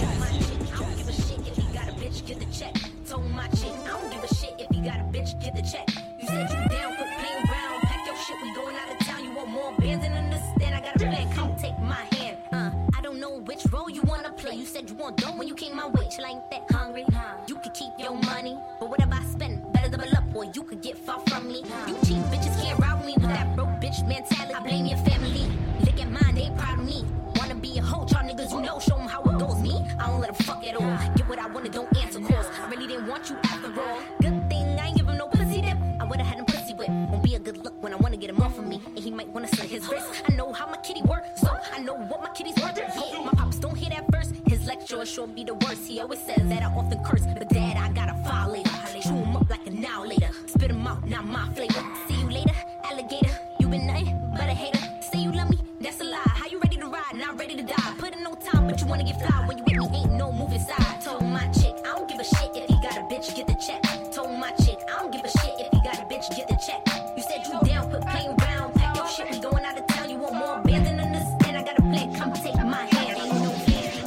Get the check, told my chick, I don't give a shit if you got a bitch, get the check. You said you down, quit playing around, pack your shit, we going out of town. You want more bands than understand, I got a plan, come take my hand. I don't know which role you wanna play. You said you want dough when you came my way, you ain't that hungry. You could keep your money, but whatever I spend, better double up, boy, you could get far from me. You cheap bitches can't ride with me with that broke bitch mentality. I blame your family, look at mine, they proud of me. Wanna be a hoe, y'all niggas, you know, show them how it goes. Me, I don't let them fuck at all. Get what I wanted, don't answer calls. I really didn't want you after all. Good thing I ain't give him no pussy dip. I would've had him pussy whip. Won't be a good look when I wanna get him off of me. And he might wanna slit his wrist. I know how my kitty work, so I know what my kitty's worth. Yeah, my pops don't hear that verse. His lecture sure be the worst. He always says that I often curse, but dad, I got a file later. Chew him up like an hour later. Spit him out, not my flavor. See you later, alligator. You been nothing but a hater. Say you love me, that's a lie. How you ready to ride? Not ready to die. Put in no time, but you wanna get fly. When you with me, ain't no moving side. Told my chick, I don't give a shit if he got a bitch, get the check. Told my chick, I don't give a shit if he got a bitch, get the check. You said you down, quit playing around, pack your shit, we going out of town. You want more bands than understand, I got a plan, come take my hand. Ain't no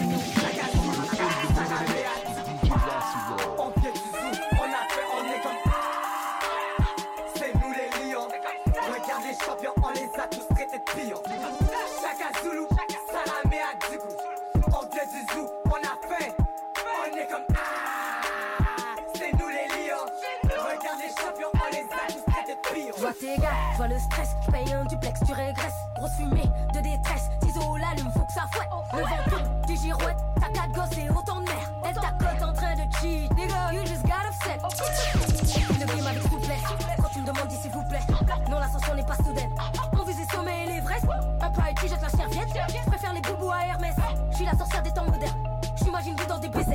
On pied du zoo, on a fait, on est comme c'est nous les lions. Regarde les champions, on les a tous traités de pions. Chaka Zulu, Salamé à Djibou. On vient du zoo, on a faim, on est comme c'est nous les lions. Regarde les champions, on les a tous traités de pions. Je vois tes gars, je vois le stress, je paye un duplex, tu régresses. Grosse fumée de détresse, ciseaux l'allume, faut que ça fouette. Le vent tourne, des girouettes, t'as 4 gosses et autant de merde. Elle t'accote en train de cheat, nigga, you just got upset. Le game avec souplesse, quand tu me demandes s'il vous plaît. Non, l'ascension n'est pas soudaine. Mon visé sommet et l'Everest. Un pride qui jette la serviette. Je préfère les boubous à Hermès. Je suis la sorcière des temps modernes. J'imagine que dans des BZ.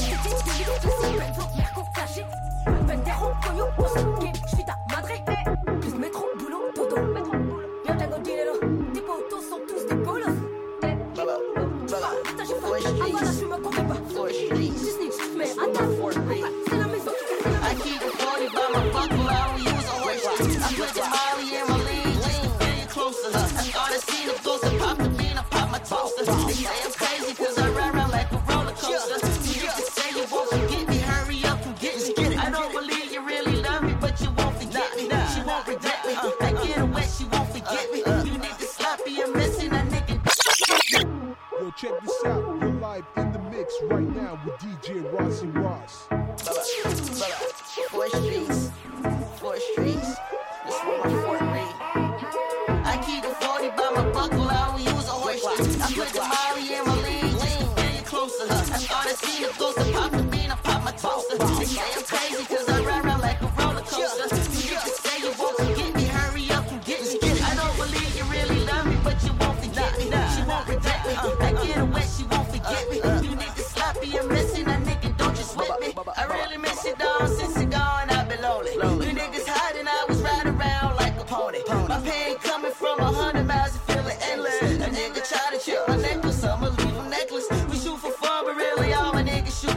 Merco caché. Pentero, cogno, on se game. Je suis ta madré. Plus métro, boulot, dodo. Yo tengo dinero. Tes potos sont tous des bolos. Putain, j'ai faim. Avant là, je me comprends pas. Je snitch, mais attends. C'est la maison. I keep it 40 by my buckle, I don't use a horse. I put the Molly in my lean, just to feel you closer. I started seeing the ghost, I pop the bean, I pop my toaster. They say I'm crazy cause I ride around like a roller coaster. You can say you won't forget me, hurry up and get me. I don't believe you really love me, but you won't forget me. She won't regret me, I get her wet, she won't forget me. You niggas sloppy and missing a nigga. Yo, check this out, you're live in the mix right now with DJ Rossi Ross. Four streets, this one my Fort Reed. I keep the 40 by my buckle, I don't use a horse. I put the Molly in my lean, just to feel you closer. I started seeing the ghost, I pop the bean, I pop my toaster. They say I'm crazy cause I ride around like a roller coaster. You can say you won't forget me, hurry up and get me. I don't believe you really love me, but you won't forget me. She won't regret me, I get her wet, she won't forget me. You niggas sloppy and missing a nigga, don't you sweat me. I really miss you down since you gone, I've been lonely. You niggas hiding, I was riding around like a pony. My pain coming from 100 miles and feeling endless. A nigga try to chip my necklace, I'ma leave him necklace. We shoot for fun, but really all my niggas shoot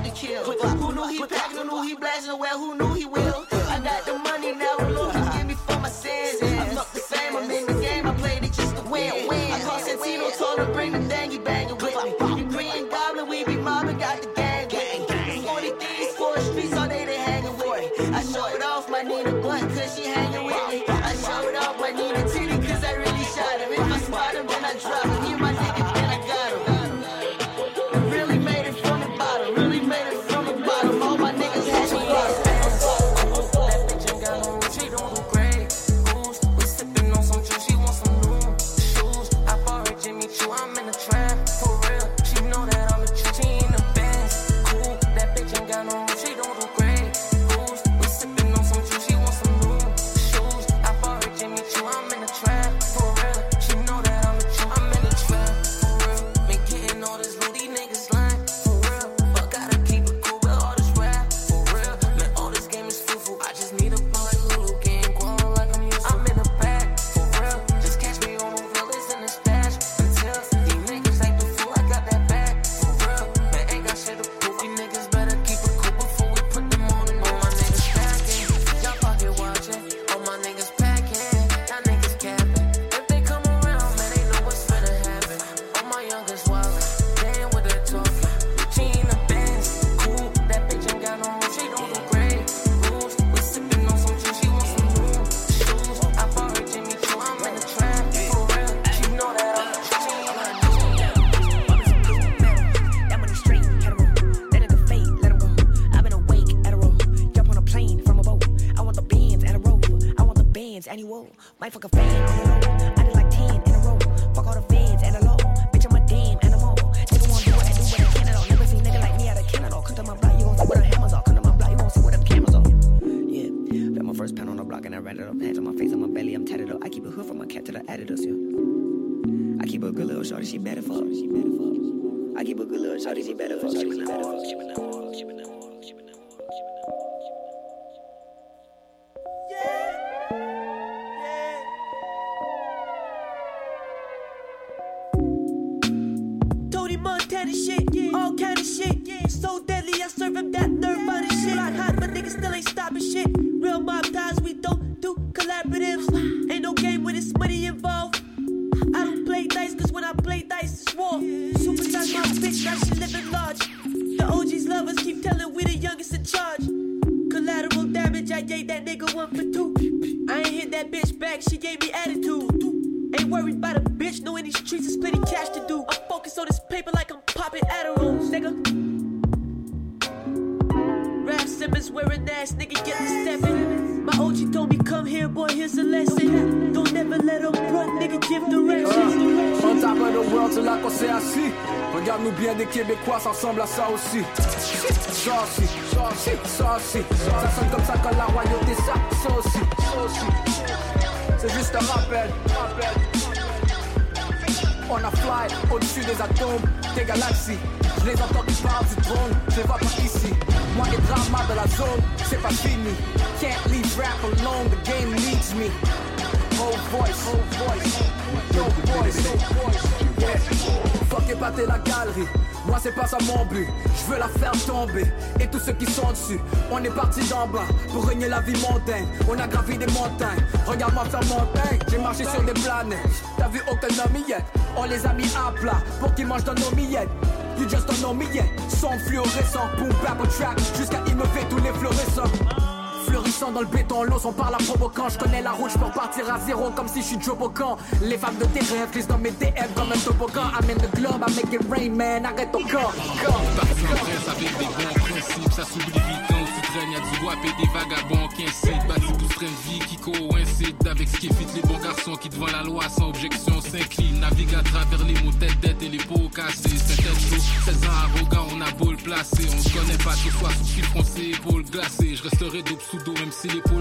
Might fuck a fan on the low. I did like 10 in a row. Fuck all the fans and the law. Bitch, I'm a damn animal. Nigga wanna do what I do, but I can't at all. Never seen nigga like me out of Canada. Come to my block, you gon' see where the hammers are. Come to my block, you gon' see where them cameras are. Yeah, got my first pen on the block and I ran it up. Hands on my face, on my belly, I'm tatted up. I keep a hood from my cat to the Adidas, yeah. I keep a good little shorty, she better fuck. I keep a good little shorty, she better fuck. Tony Montana shit, all kind of shit. So deadly, I serve him that Nirvana shit. Hot, but niggas still ain't stopping shit. Real mob ties, we don't do collaboratives. Ain't no game when it's money involved. I don't play dice, cause when I play dice, it's war. Supersize my bitch, now she living large. The OGs love us, keep telling we the youngest in charge. Collateral damage, I gave that nigga 1 for 2. I ain't hit that bitch back, she gave me attitude. Ain't worried about a bitch, knowing these streets is plenty cash to do. I'm focused on this paper like I'm popping Adderall, nigga. Rap Simmons wearing ass, nigga get the stepping. My OG told me come here, boy, here's a lesson. Don't never let up broke, nigga, give direction. On top of the world, c'est là qu'on s'est assis. Regarde-nous bien, des Québécois, ça ressemble à ça aussi. Ça aussi, ça aussi, ça aussi. Ça sonne comme ça quand la royauté, ça aussi, ça aussi. C'est juste un rappel. On a fly au-dessus des atomes, des galaxies. Je les entends qui parlent du trône, je les vois pas ici. Moi les dramas de la zone, c'est pas fini. Can't leave rap alone, the game needs me. Oh voice, no voice, yeah. Fuck épater la galerie, moi c'est pas ça mon but. Je veux la faire tomber, et tous ceux qui sont dessus. On est parti d'en bas, pour régner la vie montagne. On a gravi des montagnes, regarde-moi faire montagne. J'ai marché sur des planètes, t'as vu aucun omillette. On les a mis à plat, pour qu'ils mangent dans nos miettes. You just don't know me yet. Son fluorescent, boom bap track, jusqu'à innover tous les fluorescents. Fleurissant dans le béton, l'os on parle à provoquant. Je connais la route, je peux repartir à zéro comme si je suis Joe Bocan. Les femmes de tes rêves glissent dans mes DM comme un toboggan. I'm in the globe, I make it rain, man, arrête ton corps. Parti en presse avec des bons principes, ça s'oublie vite quand tu traînes. Y'a du guap et des vagabonds qui incitent. Bâti pour train de vie qui coïncide avec ce qui fit les bons garçons qui devant la loi sans objection s'inclinent. Navigue à travers les mots tête et les pots cassés. C'est tête chaud, 16 ans arrogant, on a beau le placer. On se connaît pas ce soir, sous fil froncé, épaules glacées. Je resterai d'eau sous dos même si l'épaule.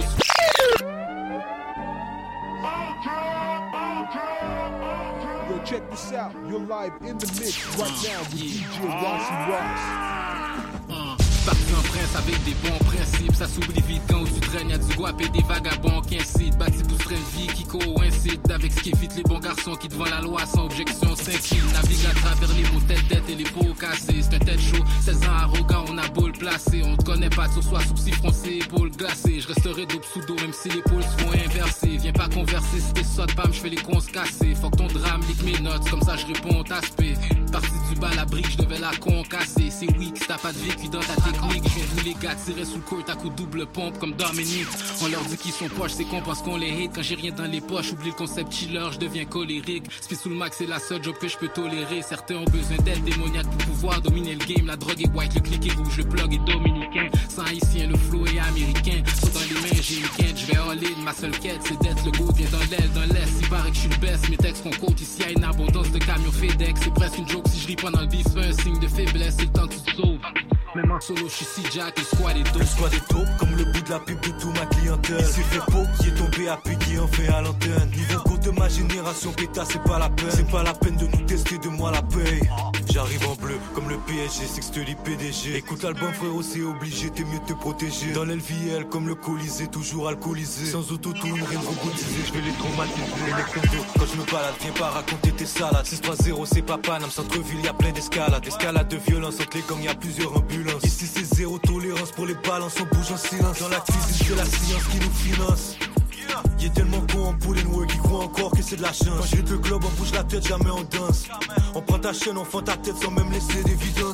Yo, check this out. You're live in the mix right now with DJ Rossi Ross. Parti en prince avec des bons principes, ça s'oublie vite quand tu traînes. Y'a du guap et des vagabonds qui incitent. Bâti pour train de vie qui coïncide avec ce qui évite les bons garçons qui devant la loi sans objection s'inclinent. Navigue à travers les mots tête et les pots cassés. C'est un tête chaud, 16 ans arrogant, on a beau le placer. On te connaît pas sur soi, sourcils froncés, épaules glacées. Je resterai dos sous dos même si les épaules seront inversées. Viens pas converser si t'es sotte, pam, j'fais les cons se casser. Fuck ton drame, lick mes notes, comme ça je réponds au taspé. Parti du bas, la brique, je devais la concasser. C'est weak, si t'as pas de vécu dans ta technique. Je viens tous les gars tirer sous le court à coup double pompe comme Dominique. On leur dit qu'ils sont poches, c'est con parce qu'on les hate. Quand j'ai rien dans les poches, oublie le concept chiller, je deviens colérique. Spit sous le max, c'est la seule job que je peux tolérer. Certains ont besoin d'aide démoniaque pour pouvoir dominer le game. La drogue est white, le clic est rouge, le plug est dominicain. Sans haïtien, le flow est américain. Saut dans les mains, j'ai une quête, je vais all-in. Ma seule quête, c'est d'être le go, viens dans l'aile, dans l'est. Il paraît que je suis le best, mes textes qu'on compte ici à une abondance de camions FedEx. C'est presque une joke si je ris pendant le beef, un signe de faiblesse, c'est le temps que tu te sauves. Même en solo, je suis si jack, le squad est dope. Le squad est dope, comme le bout de la pub de toute ma clientèle. C'est le pot qui est tombé à pied qui en fait à l'antenne. Niveau court de ma génération, péta, c'est pas la peine. C'est pas la peine de nous tester, de moi la paye. J'arrive en bleu, comme le PSG, c'est que je te lis PDG. Écoute l'album frérot, c'est obligé, t'es mieux de te protéger. Dans l'LVL, comme le Colisée, toujours alcoolisé. Sans autotune, rien de robotisé, je vais les traumatiser. Les mecs comme deux, quand je me balade, viens pas raconter tes salades. 6-3-0, c'est pas Paname, centre-ville, y'a plein d'escalades. Escalade de violence, entre les gangs, y'a plusieurs ambulances. Ici c'est zéro tolérance pour les balances, on bouge en silence. Dans la cuisine c'est la science qui nous finance. Y'a tellement con en pull and work, qui croient encore que c'est de la chance. Quand j'hit le club on bouge la tête, jamais on danse. On prend ta chaîne, on fend ta tête sans même laisser d'évidence. Whatever,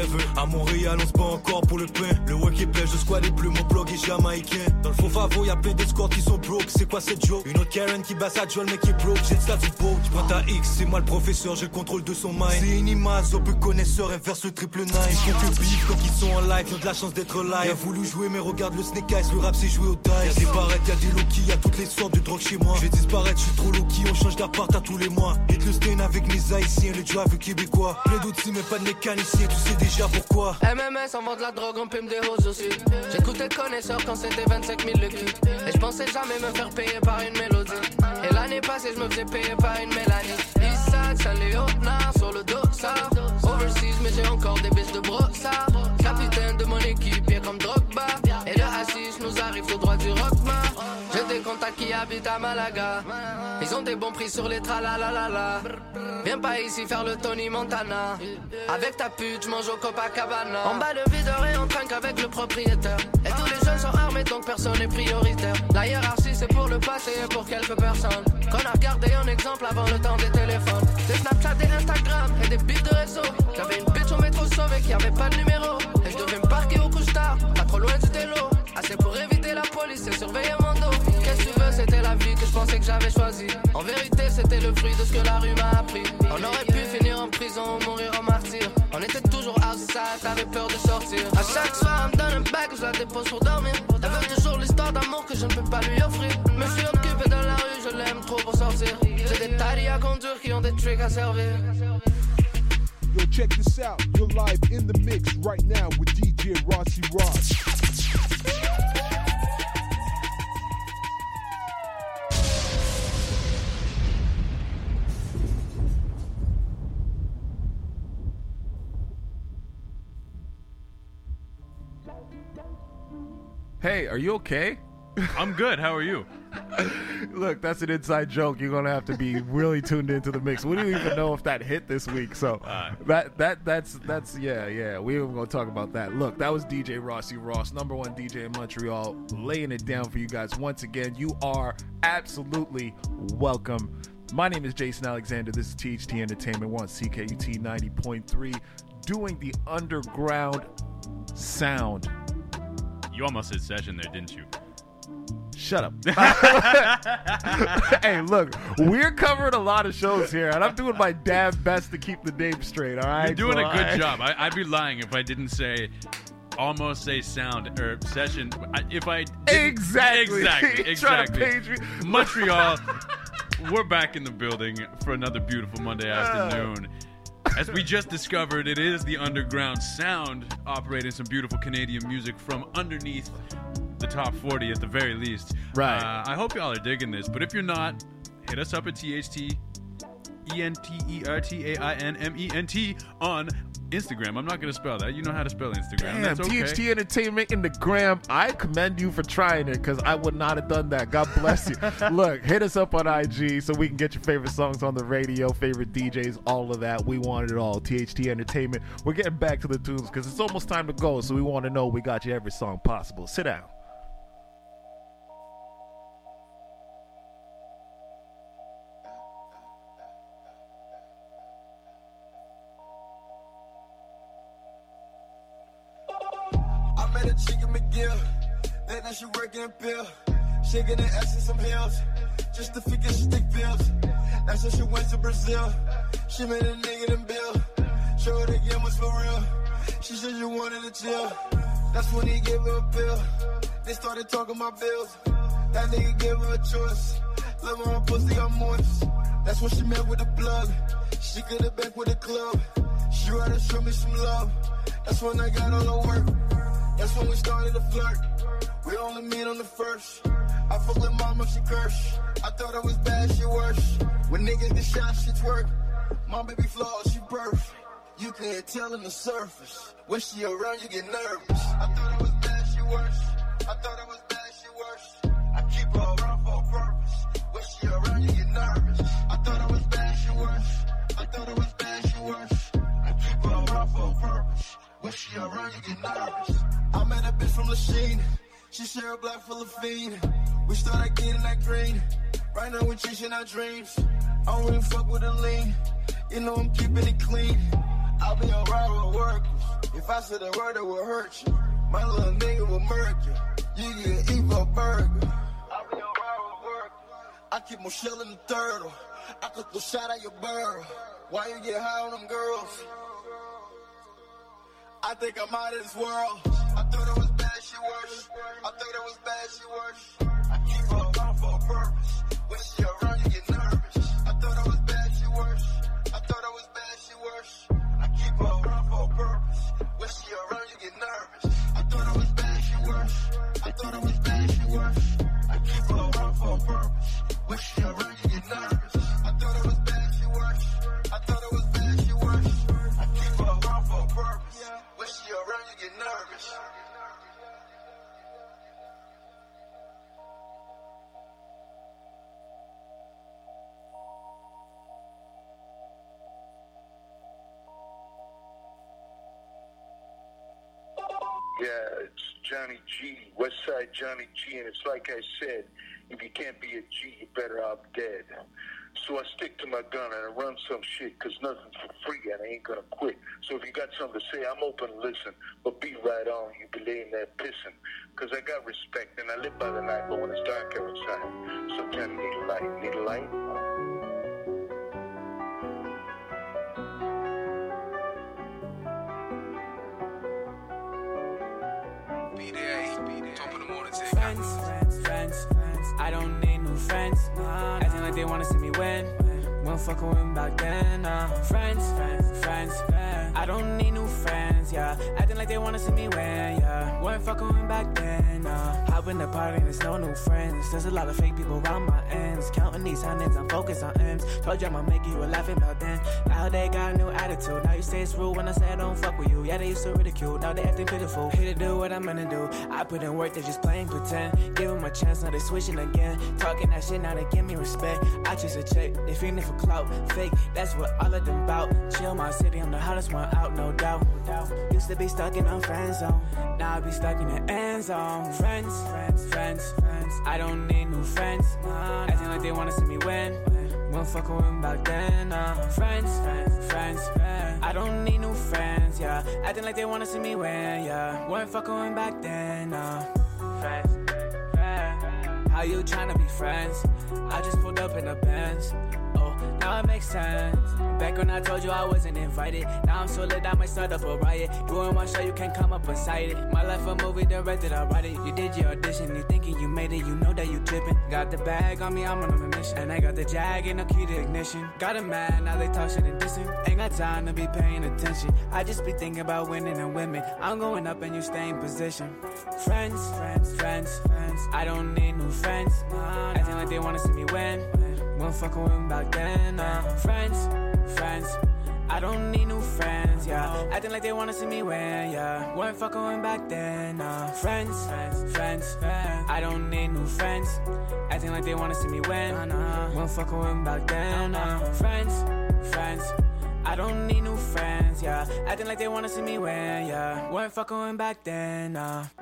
forever. À Montréal, on se bat encore pour le pain. Le work est plein, je squad les bleus, mon blog est jamaïcain. Dans le faux favo, y'a plein d'escorts qui sont broke. C'est quoi cette joke? Une autre Karen qui bat sa joie, le mec est broke. J'ai le statut beau. J'prends ta X, c'est moi le professeur, j'ai le contrôle de son mind. C'est une image, peu connaisseur, inverse le triple 9. Faut que bif quand ils sont en live, ils ont de la chance d'être live. Y'a voulu jouer, mais regarde le Snake Eyes, le rap c'est joué au dice. Y'a des barrettes, y'a des low-key, y'a toutes les sortes de drogue chez moi. Je vais disparaître, je suis trop low-key, on change d'appart à tous les mois. Hit le stain avec mes haïtiens, le drive québécois. Plein d'outils, mais pas de mécanicien, tu sais déjà pourquoi. MMS, on vend de la drogue, on pime des roses aussi. J'écoutais connaisseur quand c'était 25 000 le cul. Et je pensais jamais me faire payer par une mélodie. Et l'année passée, je me faisais payer par une Mélanie. Eastside, Saint-Léonard, sur le dos, ça. Overseas, mais j'ai encore des biches de brossard. Capitaine de mon équipe, bien comme Drogba. Et le Assis nous arrive tout droit du Rockmar. J'ai des contacts qui habitent à Malaga. Ils ont des bons prix sur les tralalalala. Viens pas ici faire le Tony Montana. Avec ta pute, j'mange au Copacabana. On bat le videur et on trinque avec le propriétaire. Et tous les jeunes sont armés donc personne n'est prioritaire. La hiérarchie c'est pour le passé et pour quelques personnes qu'on a regardé un exemple avant le temps des téléphones. Des Snapchat, des Instagram et des bits de réseau. J'avais une bitch au métro sauvée qui avait pas de numéro. Et je devais me parquer au couche-tard, pas trop loin du télo. Assez pour éviter la police et surveiller mon dos. Qu'est-ce que tu veux, c'était la vie que je pensais que j'avais choisie. En vérité c'était le fruit de ce que la rue m'a appris. On aurait pu finir en prison ou mourir en martyr. On était toujours outside, t'avais peur de sortir. À chaque soir elle me donne un bac, je la dépose pour dormir. Elle veut toujours l'histoire d'amour que je ne peux pas lui offrir. Me suis occupé dans la rue, je l'aime trop pour sortir. J'ai des taris à conduire qui ont des tricks à servir. Yo, check this out. You're live in the mix right now with DJ Rossi Ross. Hey, are you okay? I'm good. How are you? Look, that's an inside joke. You're gonna have to be really tuned into the mix. We don't even know if that hit this week, so that's yeah. We ain't gonna talk about that. Look, that was DJ Rossi Ross, #1 DJ in Montreal, laying it down for you guys once again. You are absolutely welcome. My name is Jason Alexander. This is THT Entertainment. We're on CKUT 90.3, doing the underground sound. You almost said session there, didn't you? Shut up. Hey, look, we're covering a lot of shows here, and I'm doing my damn best to keep the name straight, all right? You're doing a good job. I'd be lying if I didn't say almost say sound or session. If I didn't, exactly. Montreal, we're back in the building for another beautiful Monday afternoon. As we just discovered, it is the underground sound, operating some beautiful Canadian music from underneath the top 40 at the very least. Right. I hope y'all are digging this, but if you're not, hit us up at THT ENTERTAINMENT on Instagram. I'm not going to spell that. You know how to spell Instagram. Damn, that's okay. THT Entertainment in the gram. I commend you for trying it, because I would not have done that. God bless you. Look, hit us up on IG so we can get your favorite songs on the radio, favorite DJs, all of that. We want it all. THT Entertainment. We're getting back to the tunes because it's almost time to go, so we want to know we got you every song possible. Sit down. Chicken McGill, then she working pill. Shaking the ass in some hills, just to figure she take pills. That's how she went to Brazil. She made a nigga them bill. Show her the game was for real. She said you wanted to chill. That's when he gave her a pill. They started talking about bills. That nigga gave her a choice. Love on her pussy, I'm moist. That's when she met with the plug. She could have back with the club. She rather show me some love. That's when I got all the work. That's when we started to flirt. We only meet on the first. I fuck with mama, she curse. I thought I was bad, she worse. When niggas get shot, she twerk. My baby flaws, she birth. You can't tell on the surface. When she around, you get nervous. I thought I was bad, she worse. I thought I was bad, she worse. I keep her around for a purpose. When she around, you get nervous. I thought I was bad, she worse. I thought I was bad, she worse. I keep her around for a purpose. When she around, you get nervous. I met a bitch from Lachine. She share a block full of fiend. We started getting that green. Right now we chasing our dreams. I don't really fuck with the lean. You know I'm keeping it clean. I'll be alright with workers. If I said a word that would hurt you, my little nigga will murk you. You get eat for a burger. I'll be your viral worker. I keep more shell in the turtle. I could throw shot at your barrel. Why you get high on them girls? I think I'm out of this world. I thought it was bad, she worse. I thought it was bad, she worse. I keep her around for a purpose. When she around, you get nervous. I thought it was bad, she worse. I thought it was bad, she worse. I keep her around for a purpose. When she around, you get nervous. I thought it was bad, she worse. I thought it was bad, she worse. I keep her around for a purpose. When she around, you get nervous. I thought it was bad, she worse. I thought it was bad, she worse. I keep her around for a purpose. When she around, you get nervous. Yeah, it's Johnny G, Westside Johnny G, and it's like I said, if you can't be a G, you better opt dead. So I stick to my gun and I run some shit, cause nothing's for free and I ain't gonna quit. So if you got something to say, I'm open to listen, but be right on, you be laying there pissing. Cause I got respect and I live by the night, but when it's dark outside, sometimes you need a light. Need a light? Friends, I don't need new friends. Acting like they wanna see me win. Won't fuck with back then. Friends, I don't need new friends. Yeah, acting like they wanna see me win. Yeah, weren't fucking with back then. Hop in the party and there's no new friends. There's a lot of fake people around my ends. Counting these hundreds, I'm focused on M's. Told you I'ma make you a laughing about then. Now they got a new attitude. Now you say it's rude when I say I don't fuck with you. Yeah, they used to ridicule. Now they acting pitiful. Here to do what I'm gonna do. I put in work, they're just playing pretend. Give them a chance, now they switching again. Talking that shit, now they give me respect. I chase a check, they feeling for clout. Fake, that's what all of them bout. Chill my city, I'm the hottest one out, no doubt. Used to be stuck in a friend zone. Now I be stuck in the end zone. Friends, I don't need new friends. Acting like they wanna see me win. Won't fuck with back then. Friends, I don't need new friends. Yeah, acting like they wanna see me win. Yeah, weren't fucking with back then. Friends, how you tryna be friends? I just pulled up in a Benz. Oh, now it makes sense. Back when I told you I wasn't invited. Now I'm so lit I might start up a riot. Doing one show you can't come up beside it. My life a movie directed, I write it. You did your audition, you thinking you made it. You know that you tripping. Got the bag on me, I'm on a mission. And I got the Jag and no key to ignition. Got a man, now they talk shit and dissing. Ain't got time to be paying attention. I just be thinking about winning and women. I'm going up and you stay in position. Friends, I don't need new friends. Acting like they wanna see me win. Won't fuck with back then. Friends, I don't need new friends. Yeah, acting like they wanna see me win. Yeah, weren't fucking with back then. Friends, I don't need new friends. Acting like they wanna see me win. Won't fucking with back then. Friends, I don't need new friends. Yeah, acting like they wanna see me win. Yeah, weren't fucking with back then.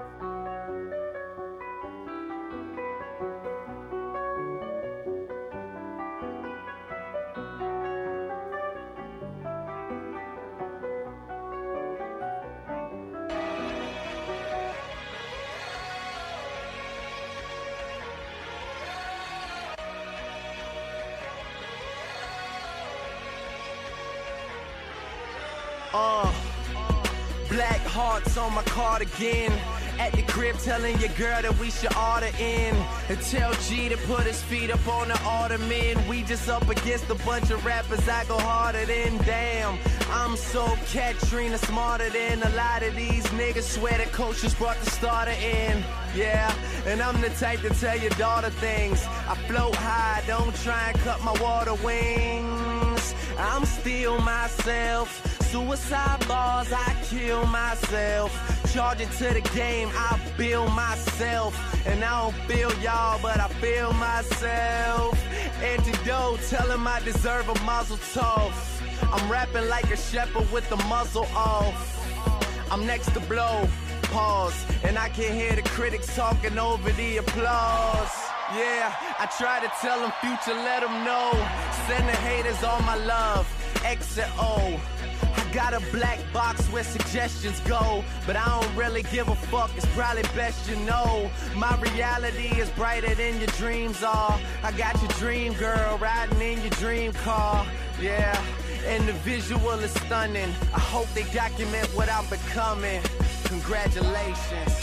Black hearts on my cardigan. At the crib telling your girl that we should order in. And tell G to put his feet up on the ottoman. We just up against a bunch of rappers I go harder than. Damn, I'm so Katrina, smarter than a lot of these niggas. Swear the coach just brought the starter in. Yeah, and I'm the type to tell your daughter things. I float high, don't try and cut my water wings. I'm still myself. Suicide bars, I kill myself. Charge it to the game, I build myself. And I don't feel y'all, but I feel myself. Antidote, tell him I deserve a muzzle tough. I'm rapping like a shepherd with the muzzle off. I'm next to blow, pause. And I can hear the critics talking over the applause. Yeah, I try to tell them future, let them know. Send the haters all my love, X and O. I got a black box where suggestions go, but I don't really give a fuck, it's probably best you know. My reality is brighter than your dreams are. I got your dream girl riding in your dream car, yeah. And the visual is stunning. I hope they document what I'm becoming. Congratulations.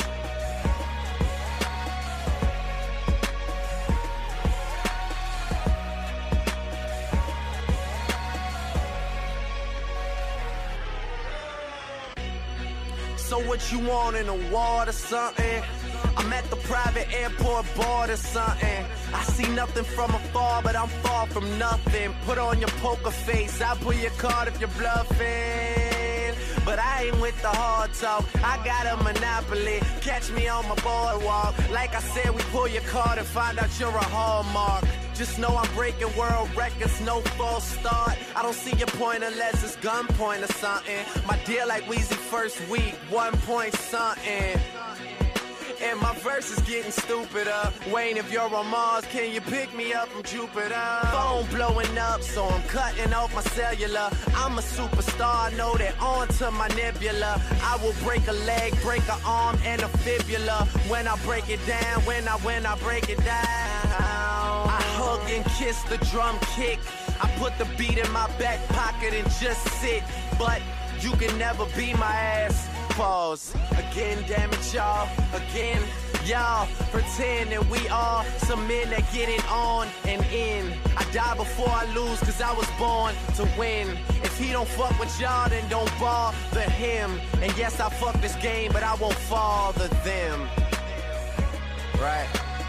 So what you want, in a ward or something? I'm at the private airport board or something. I see nothing from afar, but I'm far from nothing. Put on your poker face, I'll pull your card if you're bluffing. But I ain't with the hard talk, I got a monopoly. Catch me on my boardwalk. Like I said, we pull your card and find out you're a hallmark. Just know I'm breaking world records, no false start. I don't see your point unless it's gunpoint or something. My deal like Weezy first week, 1 point something. And my verse is getting stupider. Wayne, if you're on Mars, can you pick me up from Jupiter? Phone blowing up, so I'm cutting off my cellular. I'm a superstar, I know that onto my nebula. I will break a leg, break an arm, and a fibula. When I break it down, when I break it down. I hug and kiss the drum kick. I put the beat in my back pocket and just sit. But you can never be my ass. Pause. Again, damn it, y'all. Again, y'all. Pretending we are some men that get it on and in. I die before I lose, cause I was born to win. If he don't fuck with y'all, then don't bother him. And yes, I fuck this game, but I won't father them. Right.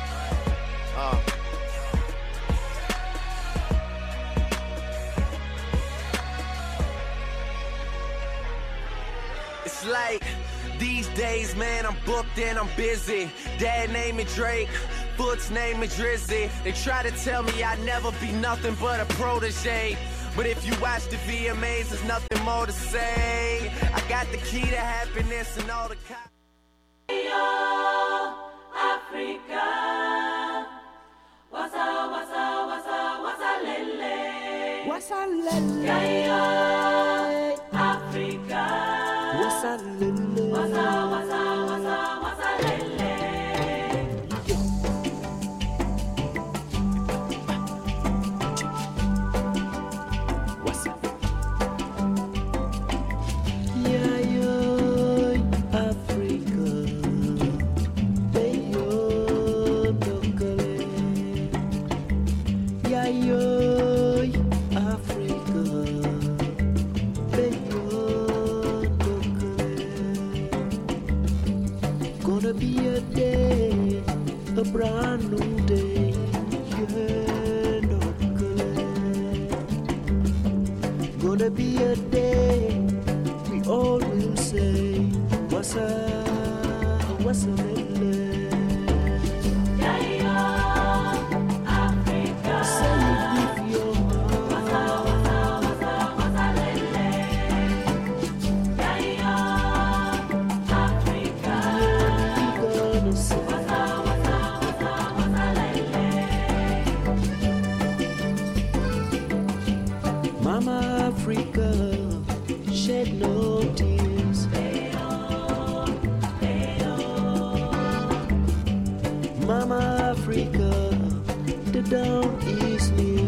It's like these days, man, I'm booked and I'm busy. Dad named me Drake, Foot's name me Drizzy. They try to tell me I'd never be nothing but a protege. But if you watch the VMAs, there's nothing more to say. I got the key to happiness and all the Africa, wasa wasa wasa wasa lele, wasa lele, yeah, Africa, wasa lele, wasa wasa wasa wasa lele. Wasa, yeah, yo, Africa. Yoy, Africa, gonna be a day, a brand new day, yeah, gonna be a day, we all will say, what's up, what's up, shed no tears. Mama Africa, the dawn is near.